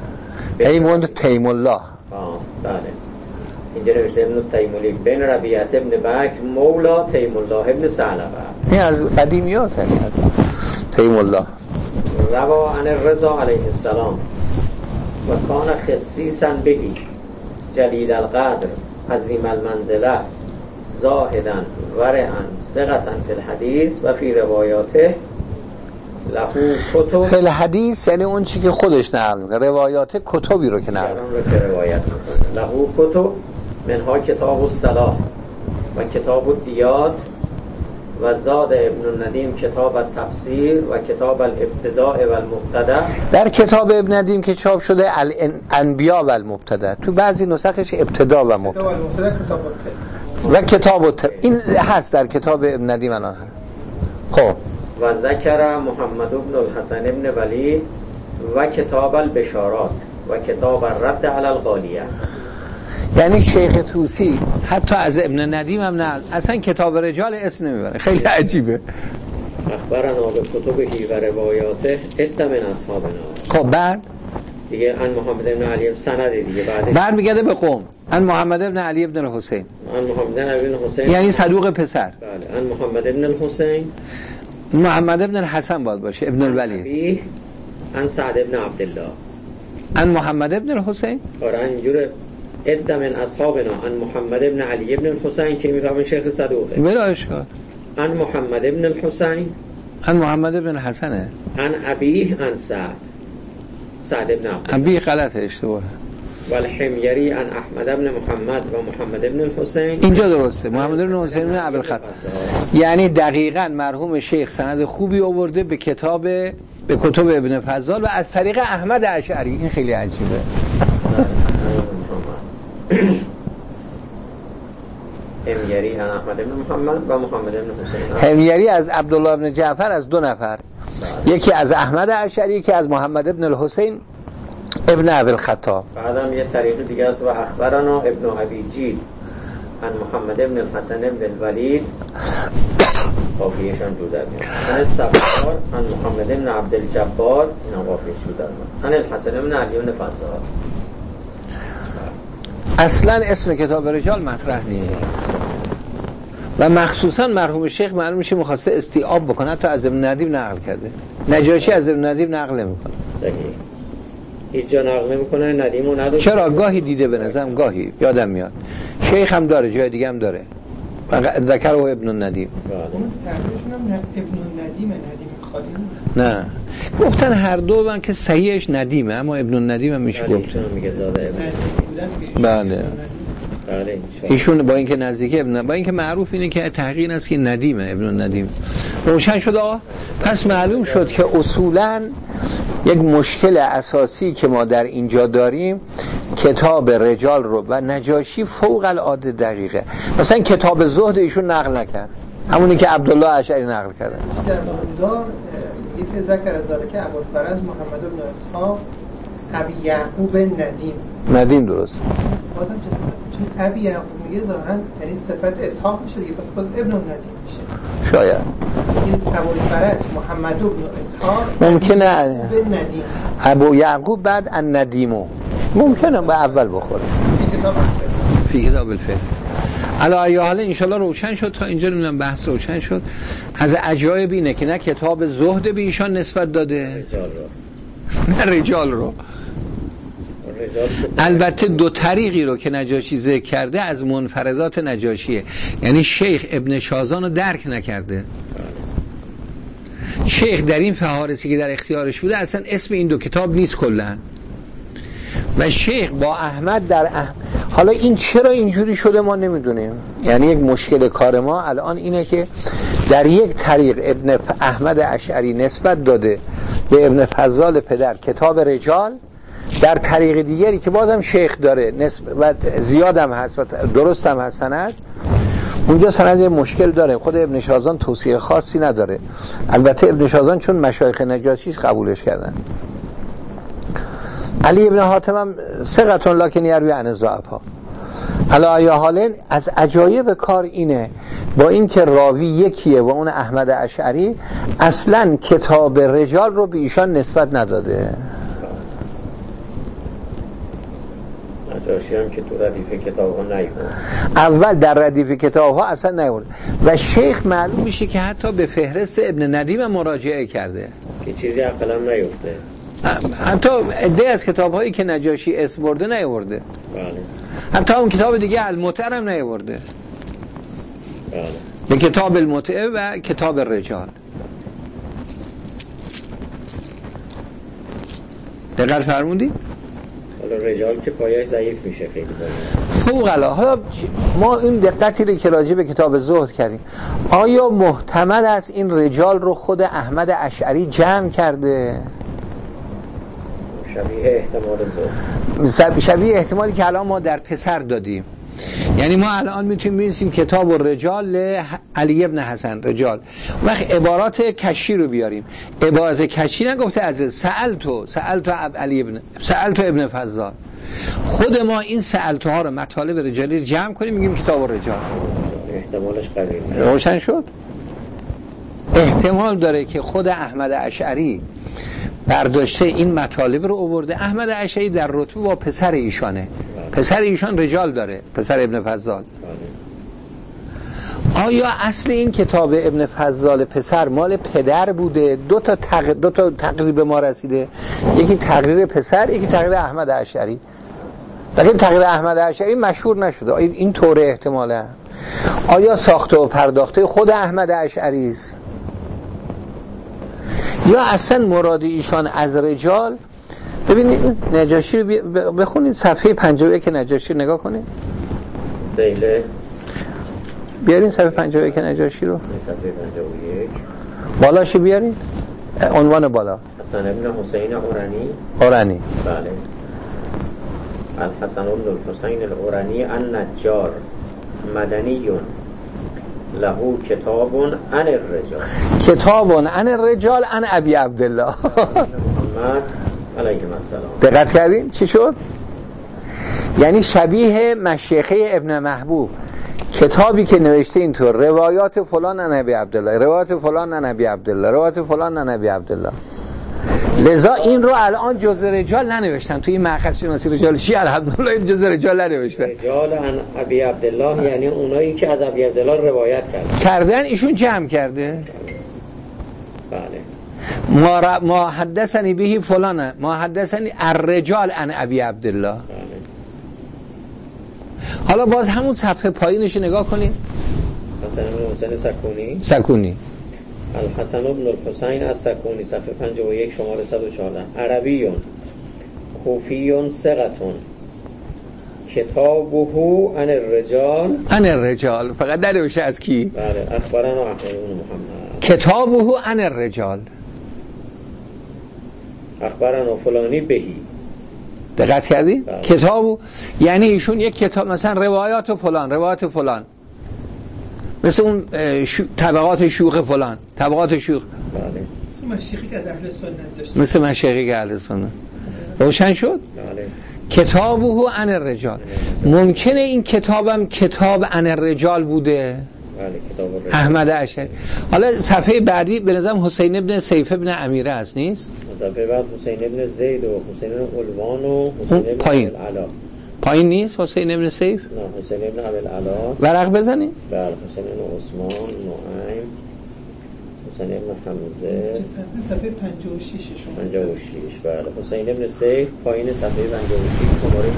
تیم الله. بله اینجا نوشته ابن تیمولی بن ربیعت ابن بکر مولا تیم الله ابن ثعلبه. این از قدیمیات هست تیم الله. روا عن الرضا علیه السلام و کان خصیصا بهی جلیل القدر عظیم المنزله زاهدا ورعا ثقتا فی الحدیث و فی روایاته له کتب. فی الحدیث یعنی اون چی که خودش نقل میکنه، روایات کتبی رو که نقل میکنه، روایت میکنه. له کتب منها کتاب الصلاح و کتاب الدیات و زاد ابن الندیم کتاب التفسیر و کتاب الابتداء و المبتدأ. در کتاب ابن ندیم که چاپ شده الانبیاء و المبتدأ، تو بعضی نسخش ابتدا و مبتدأ و کتاب این هست در کتاب ابن ندیم. الان خب و ذکر محمد بن الحسن بن ولی و کتاب البشارات و کتاب الرد علی الغالیه. یعنی شیخ طوسی حتی از ابن ندیم هم نه، اصلا کتاب رجال اسم نمیبره. خیلی عجیبه. اخبرنا به کتبه و روایاته ادم من اصحابنا. خب بعد دیگه ان محمد بن علی سند دیگه بعد میگه به قوم ان محمد بن علی بن الحسین، ان محمد بن علی بن الحسین یعنی صدوق پسر. بله. ان محمد بن الحسین، محمد بن الحسن باید باشه، ابن الولی. ان سعد بن عبدالله، ان محمد بن الحسین. آره اینجوره ادم من اصحابنا ان محمد بن علی بن الحسین که میفهمن شیخ صدوقه. مراش کن ان محمد بن الحسین، ان محمد بن الحسنه، ان ابیه ان سعد بن عبدالله. ابی غلطه، اشتباهه. والحمیری ان احمد بن محمد و محمد بن الحسین. اینجا درسته، محمد بن حسین بن ابوالخطاب. یعنی دقیقاً مرحوم شیخ سند خوبی آورده به کتب ابن فضال و از طریق احمد اشعری. این خیلی عجیبه. حمیری ان احمد بن محمد و محمد بن حسین. حمیری از عبدالله بن جعفر از 2 نفر، یکی از احمد اشعری، یکی از محمد بن الحسین ابن ابوالخطاب. بعدم یه طریق دیگه است و اخبرنا ابن ابی جیل ان محمد ابن الحسن ابن الولید قافیه‌شان جدا میاد. ان صبار ان محمد ابن عبدالجبار، اینا قافیه‌اش جدا میاد. ان الحسن ابن علی بن فضال. اصلا اسم کتاب رجال مطرح نیست و مخصوصا مرحوم شیخ معلوم میشه می‌خواسته استیعاب بکنه، تا از ابن ندیم نقل کرده. نجاشی از ابن ندیم نقل نمی‌کنه. صحیح. هیچ جا نقل نمی‌کنه، ندیمو نداره. چرا؟ گاهی دیده به نظرم، گاهی یادم میاد. شیخ هم داره، جای دیگه هم داره. ذکر و ابن الندیم. اون تعریفشون هم ابن الندیم، ندیم خالی نیست. نه، گفتن هر دو من که صحیحش ندیمه، اما ابن الندیم هم میشه گفت. بله. ایشون با اینکه نزدیک با اینکه معروف اینه که تحقیق است که ندیمه، ابن الندیم. روشن شد آقا؟ پس معلوم شد که اصولاً یک مشکل اساسی که ما در اینجا داریم کتاب رجال رو و نجاشی فوق العاده دقیقه. مثلا کتاب زهد ایشون نقل نکرد، همونی که عبدالله اشعری نقل کرده. در ماندار یکی ذکر از داره که ابوالفرج محمد بن اسحاق ابی یعقوب ندیم درست. بازم چون ابی یعقوب میگه ظاهرا یعنی صفت اسحاق میشه دیگه، پس باز ابن ندیم میشه شاید. این ابوالفرج محمد بن اسحاق ممکنه ابو یعقوب بعد ان ندیمو ممکنه به اول بخوره فی کتاب الفقه. علی حال ان شاء الله روشن شد. تا اینجا نمیدونم بحث روشن شد. از عجایب اینه که نه کتاب زهد به ایشان نسبت داده نه رجال رو. البته 2 طریقی رو که نجاشی ذکر کرده از منفردات نجاشیه، یعنی شیخ ابن شازان رو درک نکرده. شیخ در این فهارسی که در اختیارش بوده اصلا اسم این 2 کتاب نیست کلا، و شیخ با احمد حالا این چرا اینجوری شده ما نمیدونیم. یعنی یک مشکل کار ما الان اینه که در یک طریق ابن احمد اشعری نسبت داده به ابن فضال پدر کتاب رجال، در طریق دیگری که بازم شیخ داره و زیادم هست و درست هم هست سند، اونجا سند مشکل داره، خود ابن شازان توصیه خاصی نداره. البته ابن شازان چون مشایخ نجاشیش قبولش کردن. علی ابن حاتم هم ثقة لکن یروی عن الضعفاء. علی ای حال از عجایب کار اینه، با این که راوی یکیه و اون احمد اشعری، اصلا کتاب رجال رو به ایشان نسبت نداده. نجاشی هم که تو ردیف کتاب ها نیورد، اول در ردیف کتاب ها اصلا نیورد و شیخ معلوم میشه که حتی به فهرست ابن ندیم مراجعه کرده که چیزی عقلا نیفته. حتی عده از کتاب هایی که نجاشی اسم برده نیورده. بله. حتی اون کتاب دیگه المتع هم نیورده. بله. به کتاب المتع و کتاب الرجال. دقیق فرمودی؟ حالا رجال که پایش ضعیف میشه خیلی فوق العاده. حالا ما این دقتی رو که راجع به کتاب زهد کردیم، آیا محتمل است این رجال رو خود احمد اشعری جمع کرده؟ شبیه احتمال زهد، شبیه احتمالی که الان ما در پسر دادیم. یعنی ما الان میتونیم بنویسیم کتاب الرجال علی ابن حسن رجال، وقت عبارات کشی رو بیاریم. عبارات کشی نگفته از سألتو علی ابن سألتو ابن فضال، خود ما این سألتو ها رو مطالب رجالی رو جمع کنیم میگیم کتاب الرجال. احتمالش قویه. روشن شد؟ احتمال داره که خود احمد اشعری برداشته این مطالب رو آورده. احمد اشعری در رتبه با پسر ایشانه، پسر ایشان رجال داره، پسر ابن فضال. آیا اصل این کتاب ابن فضال پسر مال پدر بوده؟ دو تا تقریر به ما رسیده، یکی تقریر پسر، یکی تقریر احمد اشعری. لیکن تقریر احمد اشعری مشهور نشده. آیا این طور احتماله؟ آیا ساخته و پرداخته خود احمد اشعری است؟ یا اصلا مراد ایشان از رجال؟ ببینید این نجاشی رو بخونید، صفحه 51 نجاشی رو نگاه کنید. سیله بیارین صفحه 51 نجاشی رو، صفحه 51 بالاشو بیارین، عنوان بالا حسن ابن حسین اورانی. بله. الحسن ابن الحسین الاورانی النجار مدنیون له کتاب عن الرجال، کتاب عن الرجال عن ابی عبدالله محمد علیه السلام. دقت کردین چی شد؟ یعنی شبیه مشیخه ابن محبوب، کتابی که نوشته اینطور روایات فلان عن ابی عبدالله، روایات فلان عن ابی عبدالله، روایات فلان عن ابی عبدالله. لذا این رو الان جز رجال ننوشتن توی این مأخذ شناسی رجال شیعه، الحمدلله این جز رجال ننوشتن. رجال عن ابی عبدالله یعنی اونایی که از ابی عبدالله روایت کردن ایشون جمع کرده. بله. ما حدثنی به فلان، ما حدثنی الرجال عن ابی عبدالله. بله. حالا باز همون صفحه پایینش نگاه کنید. حسن بن حسین سکونی الحسن بن الحسین از سکونی، صفحه 51 شماره 114. عربیون کوفیون ثقتون کتابه عن الرجال فقط ننوشته از کی؟ بله. اخبرنا احمد بن محمد کتابه عن الرجال، اخبرنا فلانی بهی. دقت کردی؟ کتابو یعنی ایشون یک کتاب، مثلا روایات فلان مثل اون طبقات شیوخ فلان، طبقات شیوخ. بله. مثل مشیخی که از اهل سنت داشت، مثل مشیخی که اهل سنت. روشن شد؟ بله. کتابه عن الرجال. ممکنه این کتابم کتاب عن الرجال بوده. بله. کتاب الرجال احمد اشعری. حالا صفحه بعدی به نظرم حسین ابن سیف ابن امیره است، نیست؟ صفحه بعد حسین ابن زید و حسین ابن علوان و حسین ابن پایین. پایین نیست حسین ابن سیف؟ نه، حسین ابن ابوالعلا. ورق بزنید. بله. حسین ابن عثمان، نعیم، حسین ابن حمزه. صفحه 56 شما. 56. بله. حسین ابن سیف پایین صفحه 56 شماره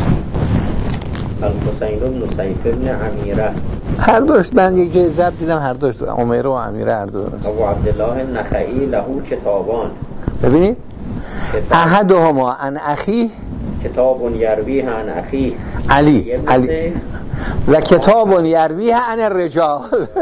100. الحسین ابن سیف ابن امیره. هر دوش من یک جای ضبط دیدم، هر دوش امیره و امیره هر دو درست. ابو عبدالله نخعی له کتابان. ببینید احدهما عن اخی کتاب یرویه عن اخی علی و کتاب یرویه عن الرجال.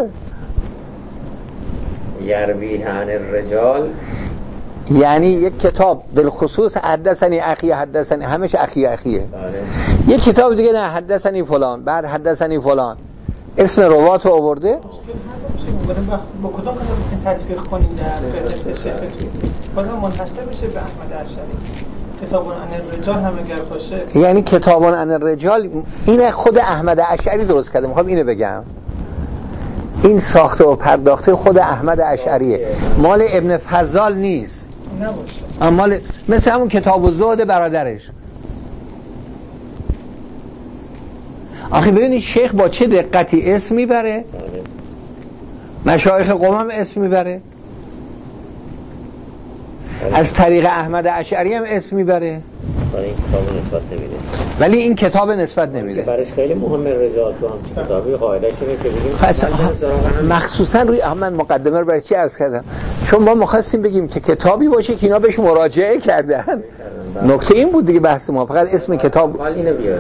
یرویه عن الرجال یعنی یک کتاب بالخصوص حدثنی اخی، حدثنی همش اخیه. بله. یک کتاب دیگه نه حدثنی فلان، بعد حدثنی فلان، اسم روات رو آورده. با کدام کتاب تطبیق کنیم در فهرست شیخ توسی بازم منحصر بشه به احمد اشعری. کتابون عن الرجال هم اگر باشه، یعنی کتابون عن الرجال این خود احمد اشعری درست کرده. میخوام اینو بگم، این ساخته و پرداخته خود احمد اشعریه، مال ابن فضال نیست. نباشه مال مثل همون کتاب الزهد برادرش. آخه ببینید شیخ با چه دقتی اسم میبره، مشایخ قوم هم اسم میبره، از طریق احمد اشعری هم اسم میبره، برای این کتاب نسبت نمیده. ولی این کتاب نسبت نمیده. برایش خیلی مهمه رجال تو هم کتابی قاعده‌اش اینه که بگیم مخصوصا روی من مقدمه رو برای چی عرض کردم، چون ما می‌خواستیم بگیم که کتابی باشه که اینا بهش مراجعه کردن. نکته این بود دیگه بحث ما، فقط اسم کتاب اول اینو بیاره.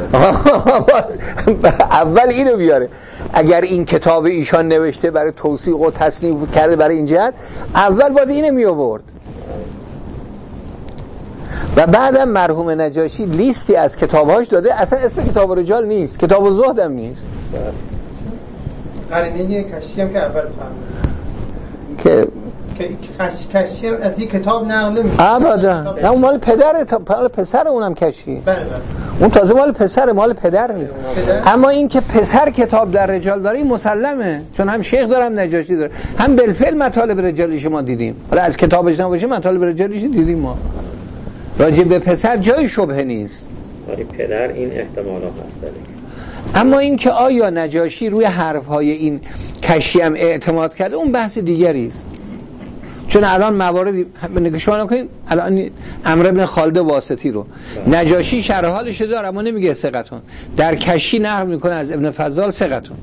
اول اینو بیاره. اگر این کتاب ایشان نوشته برای توثیق و تصنیف کرده برای این جهت، اول باید اینو می آورد. و بعدم مرحوم نجاشی لیستی از کتابهاش داده، اصلا اسم کتاب رجال نیست، کتاب الزهد هم نیست. قرینه کشی هم که اول که کشی هم از این کتاب نقل میشه. ابدا نه، اون مال پدره، مال پسر اونم کشی. بله. اون تازه مال پسر، مال پدر نیست. اما این که پسر کتاب در رجال داره این مسلمه، چون هم شیخ داره هم نجاشی داره، هم بالفعل مطالب رجالیش ما دیدیم. حالا از کتابش نباشه مطالب رجالیش دیدیم ما. راجع به پسر جای شبهه نیست، ولی پدر این احتمالات هست داره. اما این که آیا نجاشی روی حرفهای این کشی هم اعتماد کرده اون بحث دیگری است. چون الان مواردی نگاه کنید، الان عمرو بن خالد واسطی رو نجاشی شرح حالش داره اما نمیگه ثقتون، در کشی نقل میکنه از ابن فضال ثقتون.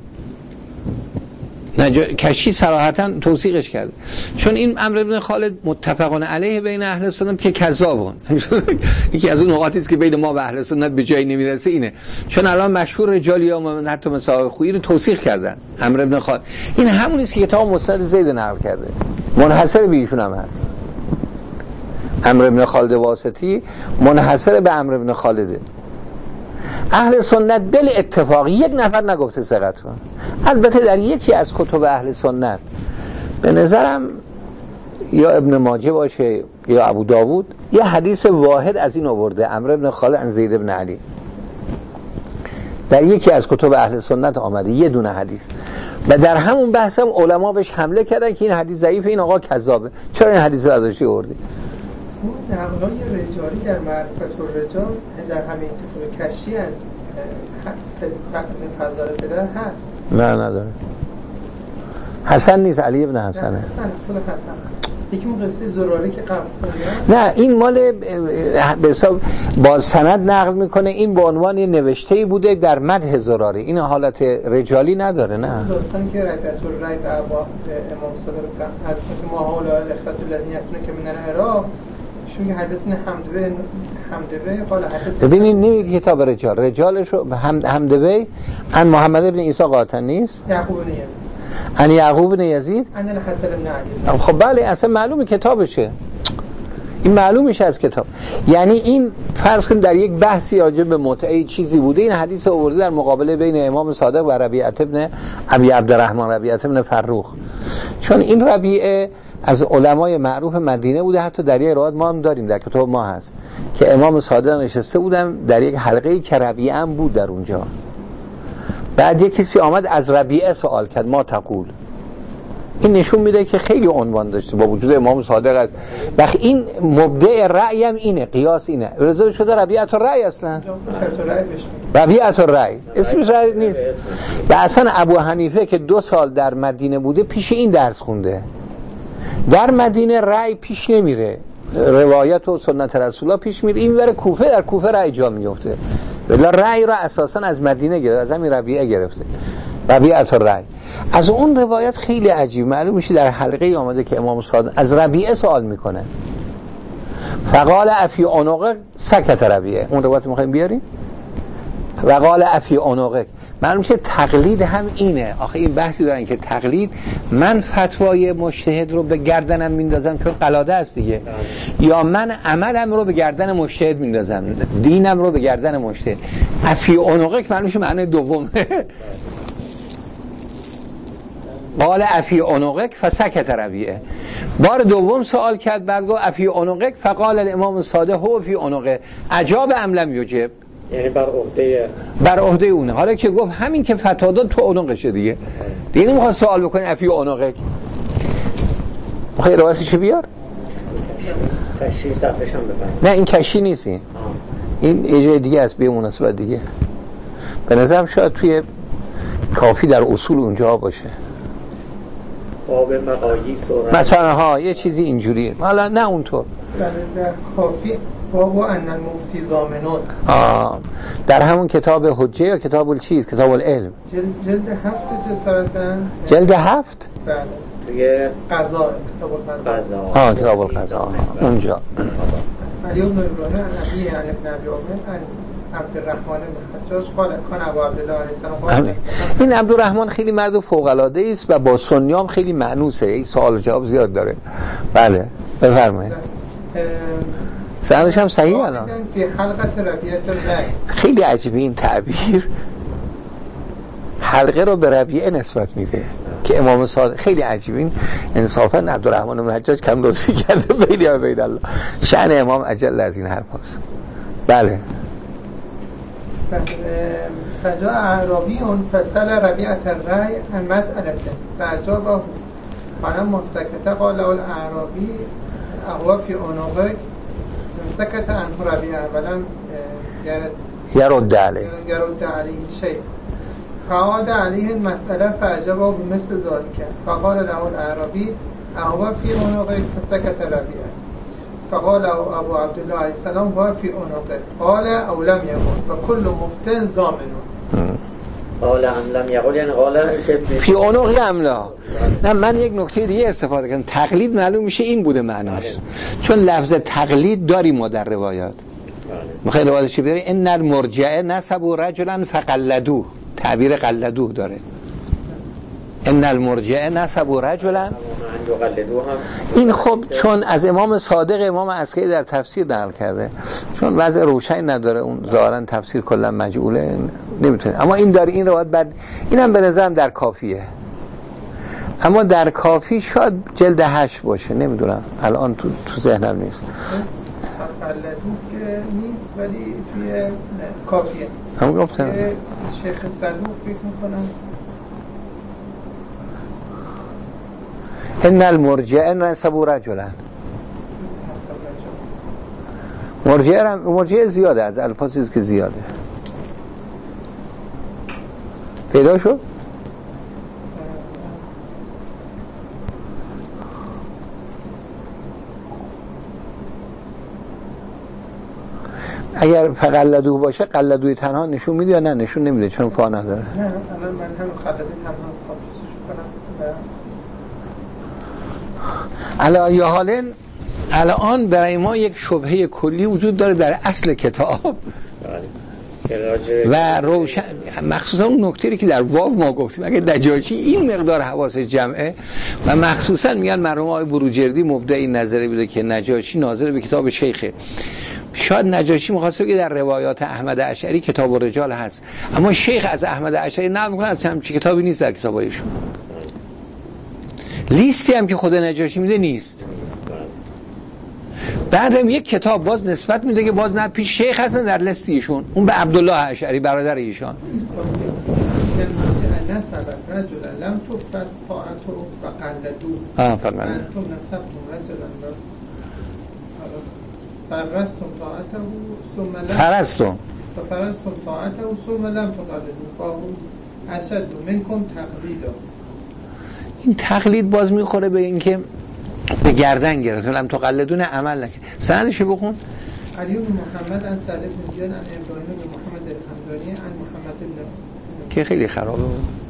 کشی صراحتا توثیقش کرده، چون این عمرو بن خالد متفقون علیه بین اهل سنت که کذابون. یکی از اون نقاطی است که بین ما و اهل سنت به جایی نمیرسه اینه، چون الان مشهور رجالیام حتی مسائل خویی رو توثیق کردن. عمرو بن خالد این همون است که کتاب مسند زید نقل کرده، منحصر به ایشون هم هست. عمرو بن خالد واسطی منحصر به عمرو بن خالده. اهل سنت بل اتفاق یک نفر نگفته ثقتون. البته در یکی از کتب اهل سنت به نظرم یا ابن ماجه باشه یا ابو داوود یه حدیث واحد از این آورده، عمرو بن خالد عن زید بن علی. در یکی از کتب اهل سنت آمده یه دونه حدیث، و در همون بحث هم علما بهش حمله کردن که این حدیث ضعیفه، این آقا کذابه. چرا این حدیث رو ازش آوردی؟ اون نقلای رجالی در معرفت الرجال در همین کتاب کشی از فضال پدر هست؟ نه نداره. حسن نیست، علی ابن حسنه. حسن یکی اون قصه زراری که قبل خوندم. نه این مال به حساب با سند نقل میکنه، این به عنوان یه نوشته‌ای بوده در مدح زراری، این حالت رجالی نداره. نه داستانی که ربیعت الرأی و امام صادق از که ما حول الاخوة الذین یأتون که من العراق شون که حدیث حمدوی قال حدیث. ببینید نمیگه کتاب رجالش رو حمدوی عن محمد ابن عیسی قاطن نیست، یعقوب بن یزید عن یعقوب بن یزید عن الحسن بن علی. خب بله اصلا معلومه کتابشه، این معلومشه از کتاب. یعنی این فرض کنید در یک بحثی راجع به متعه چیزی بوده، این حدیث آورده در مقابله بین امام صادق و ربیعه ابن ابی عبدالرحمن، ربیعه ابن فروخ. چون این ربیعه از علمای معروف مدینه بوده، حتی در یک روایت ما هم داریم در کتاب ما هست که امام صادق نشسته بودن در یک حلقه‌ای که ربیعه هم بود در اونجا. بعد یک کسی آمد از ربیعه سوال کرد ما تقول. این نشون میده که خیلی عنوان داشته با وجود امام صادق است. وقت این مبدع رأی هم اینه، قیاس اینه. رضا شده ربیعت الرأی اصلا. ربیعت الرأی اسمش رأی نیست. و اصلا ابو حنیفه که 2 سال در مدینه بوده پیش این درس خونده. در مدینه رأی پیش نمیره، روایت و سنت رسول الله پیش میره. این ور کوفه، در کوفه رأی جا میفته. ولی رأی را اساسا از مدینه گرفته، از همین ربیعه گرفته، ربیعت الرأی. از اون روایت خیلی عجیب معلوم میشه در حلقه آمده که امام صادق از ربیعه سوال میکنه، فقال افی عنقک سکت ربیعه. اون روایت میخوایم بیاریم، فقال افی عنقک. معلوم میشه تقلید هم اینه. آخه این بحثی دارن که تقلید، من فتوای مجتهد رو به گردنم میندازم چون قلاده است دیگه، یا من عملم رو به گردن مجتهد میندازم، دینم رو به گردن مجتهد. افی عنقک معلوم میشه معنی دوم. قال افی عنقک فسکت ربیعه. بار دوم سوال کرد، بعد گفت افی عنقک فقال الامام الصادق هو فی عنقه اجاب ام لم یجب، یعنی بر عهده اونه. حالا که گفت همین که فتوا داد تو عنقشه دیگه نمیخواد سوال بکنی افی عنقک. خیلی روایتش بیار. کشی صفحه‌ش هم بفرمایید. نه این کشی نیست، این یه جای دیگه است به مناسبت دیگه. به نظرم شاید توی کافی در اصول اونجا باشه، باب مقاییس و مثلا یه چیزی اینجوریه، حالا نه اونطور. در کافی باب ان المفتی ضامنون، در همون کتاب حجه یا کتاب کتاب العلم جلد 7 جسارتن، جلد 7 بله، توی قضا، کتاب کتاب القضا اونجا. علی بن ابراهیم عن ابی عن ابن ابی عمر عن عبدالرحمن بن حجاج قال کان ابو عبدالله علیه السلام. این عبدالرحمن خیلی مرد فوق العاده است و با سنیام خیلی مأنوسه، این سوال و جواب زیاد داره. بله بفرمایید. سندش هم صحیح الان. فی حلقه ربیعه الرأی. خیلی عجیبه این تعبیر، حلقه رو به ربیعه نسبت میده که امام صادق. خیلی عجیبه این انصافا عبدالرحمن بن حجاج کم لطفی کرده بین الله. شأن امام اجل از این حرف هست. بله. فجاء اعرابی فسأل ربيعة الرأي عن مسألة فأجابه فلما سكت قال له الاعرابي اهو في عنقك سكت عنه ربيعة ولم يرد عليه شيء فعاد عليه المسألة فأجابه بمثل ذلك فقال له الاعرابي اهو في عنقك فسكت ربيعة فقال ابو عبدالله علیه السلام هو فی عنقه قال او لم یقل و کل مفتن ضامن. قال ام لم یقل یعنی قال فی عنقه ام لا. نه من یک نکته دیگه استفاده کردم، تقلید معلوم میشه این بوده معناش، چون لفظ تقلید داریم ما در روایات. میخوای روایتش چی بیاری؟ ان المرجعه نسبوا رجلا فقلدوه، تعبیر قلدوه داره. ان المرجعه نسبوا رجلا، این خب چون از امام صادق امام عسکری در تفسیر نقل کرده، چون وضع روشنی نداره اون ظاهرا تفسیر کلا مجعوله نمیتونه، اما این داره این روایت بعد اینم به نظرم در کافیه، اما در کافی شاید جلد 8 باشه، نمیدونم الان تو ذهنم نیست. که نیست ولی توی کافیه. هم گفتم شیخ صدوق فکر میکنم ان المرجئه نسبوا رجلا. مرجئه زیاده، از الفاظی که زیاده. پیدا شد؟ اگر فقلدو باشه قلدوی تنها نشون میده یا نه نشون نمیده چون فا نداره. نه الان من هم قلدوی تنها خاطرش کنم. علی حالن الان برای ما یک شبهه کلی وجود داره در اصل کتاب و روشن، مخصوصا اون نکته‌ای که در واو ما گفتیم اگه نجاشی این مقدار حواس جمعه و مخصوصا میگن مرحوم آقای بروجردی مبدع این نظریه بوده که نجاشی ناظر به کتاب شیخه. شاید نجاشی می‌خواسته که در روایات احمد اشعری کتاب الرجال هست، اما شیخ از احمد اشعری نقل می‌کنه از همچین کتابی نیست در کتابایشون. لیستی هم که خود نجاشی میده نیست. بعدم یک کتاب باز نسبت میده که باز نه پیش شیخ هستن در لیست ایشون، اون به عبدالله اشعری برادر ایشان. لم تفرس طاعته و قلدوه فرمایید انتم نسبتم رجلا فرستم طاعته ثم لم فرستم طاعته ثم لم تقلدوه فهو اشد منکم تقلیدا. این تقلید باز میخوره به این که به گردن گرفت لم تقلدون عمل نکرد. سندشو بخون. علی بن محمد عن سعد بن زیاد عن ابراهیم بن محمد الحمدانی عن محمد بن که خیلی خرابه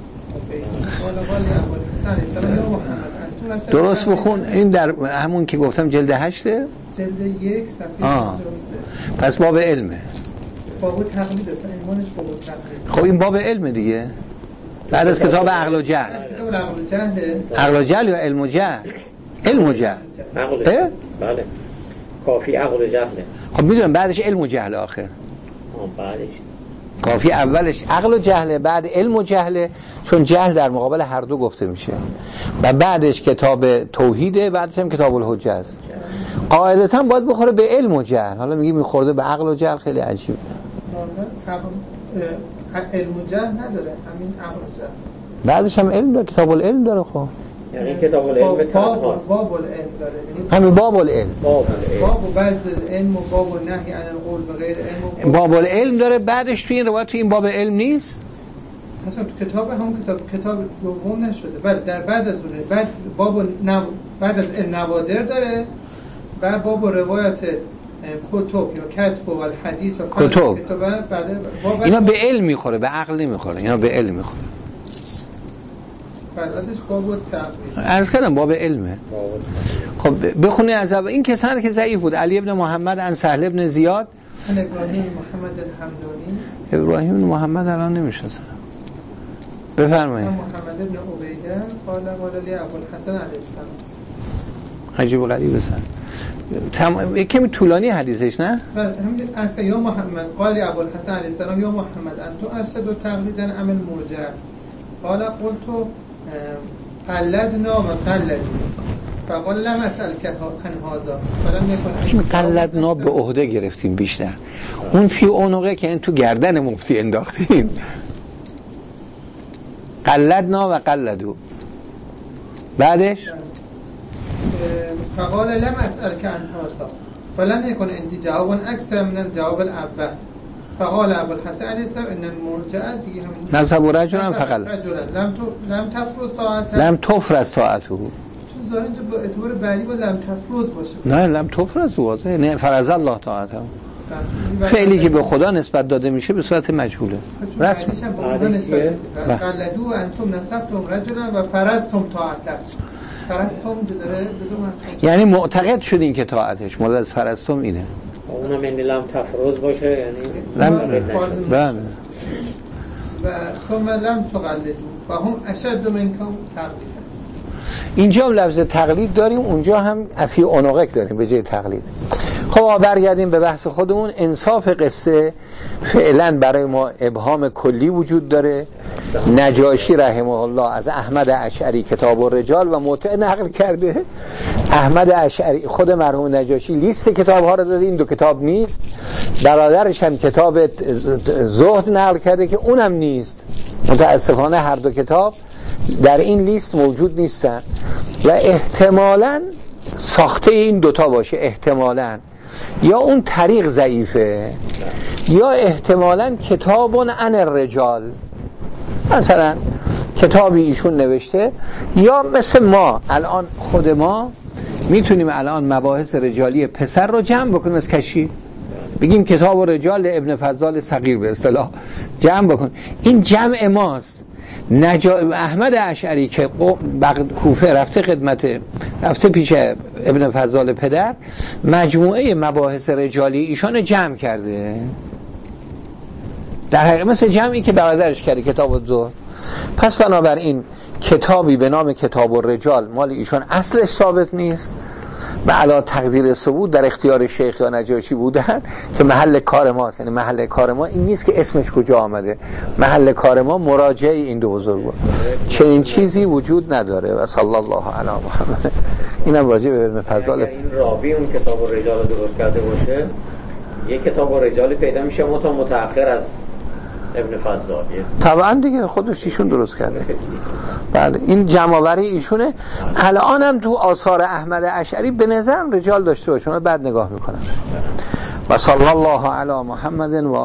درست بخون. این در همون که گفتم جلد 8 جلد 1 صفحه 53. پس باب علمه، باب تقلید است، عنوانش باب تقلید. خب این باب علم دیگه بعد از کتاب عقل و جهل. کتاب عقل و جهل، عقل و جهل یا علم و جهل؟ علم و جهل. بله کافی عقل و جهل. خب میدونم بعدش علم و جهل آخر. بعدش کافی اولش عقل و جهله، بعد علم و جهله، چون جهل در مقابل هر دو گفته میشه، و بعدش کتاب توحیده، بعدش هم کتاب الحجه است. قاعدتا باید بخوره به علم و جهل. حالا میگی میخورده به عقل و جهل، خیلی عجیبه. علم و جهل نداره، همین عقل و جهل. بعدش هم علم داره، کتاب العلم داره. خب یعنی کتاب العلم باب العلم داره، همین باب العلم، باب بعض العلم و باب نهی عن القول به غیر علم. باب العلم داره، بعدش توی این روایت توی این باب علم نیست. اصلا تو کتاب هم کتاب دوم نشده، ولی در بعد از اون بعد از علم نوادر داره، و باب روایت کتب یا کتب و الحدیث و کتب. بله اینا به علم میخوره، به عقل نمیخوره، اینا به علم میخوره. بعدش باب تقریب عرض کردم باب علمه. خب بخونی از اول. این کسانی که ضعیف بود: علی ابن محمد عن سهل ابن زیاد، ابراهیم محمد الحمدانی. ابراهیم بن محمد الان نمیشناسم، بفرمایید. محمد ابن عبیده قال لی ابوالحسن علیه السلام. عجیب الغریب بسن کمی طولانی حدیثش، نه؟ بله، همین از که یا محمد قال ابوالحسن علیه السلام یا محمد انتو ارشد تقلیدا عمل مرجع قال قلت قلدنا و قلدی فقال لم اسأل که عن هذا فلم یکن. قلدنا به عهده گرفتیم بیشتر، اون فی عنقه که این تو گردن مفتی انداختیم. قلدنا و قلدو، بعدش فقال لم اسأل که عن هذا فلم یکن عندی جواب اکثر من الجواب الاول فقال ابوالحسن علیه السلام ان المرجع دیگه هم نصب رجلا فقط لم تفرض طاعته، لم تفرض طاعته، چون ظاهر اینجا با اعتبار بعدی با لم تفرض باشه. نه لم تفرض واضحه، نه فرض الله طاعته. فعلی که به خدا نسبت داده میشه به صورت مجهوله. رسم قلدو انتم نسبتم رجلا و فرضتم طاعته. فرضتم داره یعنی معتقد شدین که طاعتش مورد از فرضتم اینه. اونم یعنی لم تفرض باشه، یعنی بله. و ثم لم تقلدو فهم اشد منکم تقلیدا. اینجا هم لفظ تقلید داریم، اونجا هم افی عنقک داریم به جای تقلید. خب برگردیم به بحث خودمون. انصاف قصه فعلا برای ما ابهام کلی وجود داره. نجاشی رحمه الله از احمد اشعری کتاب الرجال و موطئ نقل کرده. احمد اشعری خود مرحوم نجاشی لیست کتاب ها رو داده، این دو کتاب نیست. برادرش هم کتاب زهد نقل کرده که اونم نیست. متاسفانه هر دو کتاب در این لیست موجود نیستن و احتمالاً ساخته این دوتا باشه. احتمالاً یا اون طریق ضعیفه یا احتمالاً کتابون عن الرجال، مثلا کتابی ایشون نوشته، یا مثل ما الان خود ما میتونیم الان مباحث رجالی پسر رو جمع بکنیم از کشی، بگیم کتاب و رجال ابن فضال صغیر به اصطلاح جمع بکن. این جمع ماست. احمد اشعری که کوفه رفته پیش ابن فضال پدر، مجموعه مباحث رجالی ایشان جمع کرده، در حقیقت مثل جمعی که برادرش کرده کتاب الزهد. پس بنابراین کتابی به نام کتاب الرجال مال ایشان اصلش ثابت نیست و علا تقدیر ثبوت در اختیار شیخ یا نجاشی بودن که محل کار ماست. یعنی محل کار ما این نیست که اسمش کجا آمده، محل کار ما مراجعه این دو بزرگوار. چنین چیزی وجود نداره. و صلی الله علی محمد. اینم راجع به ابن فضال. اگر این راوی اون کتاب الرجال رو درست کرده باشه، یک کتاب الرجال پیدا میشه متأخر از ابن فضال. طبعا دیگه خودش ایشون درست کرده. بله این جمع‌آوری ایشونه. الان هم تو آثار احمد اشعری به نظر رجال داشته باشه، بعد نگاه میکنم. و صلی الله علی محمد و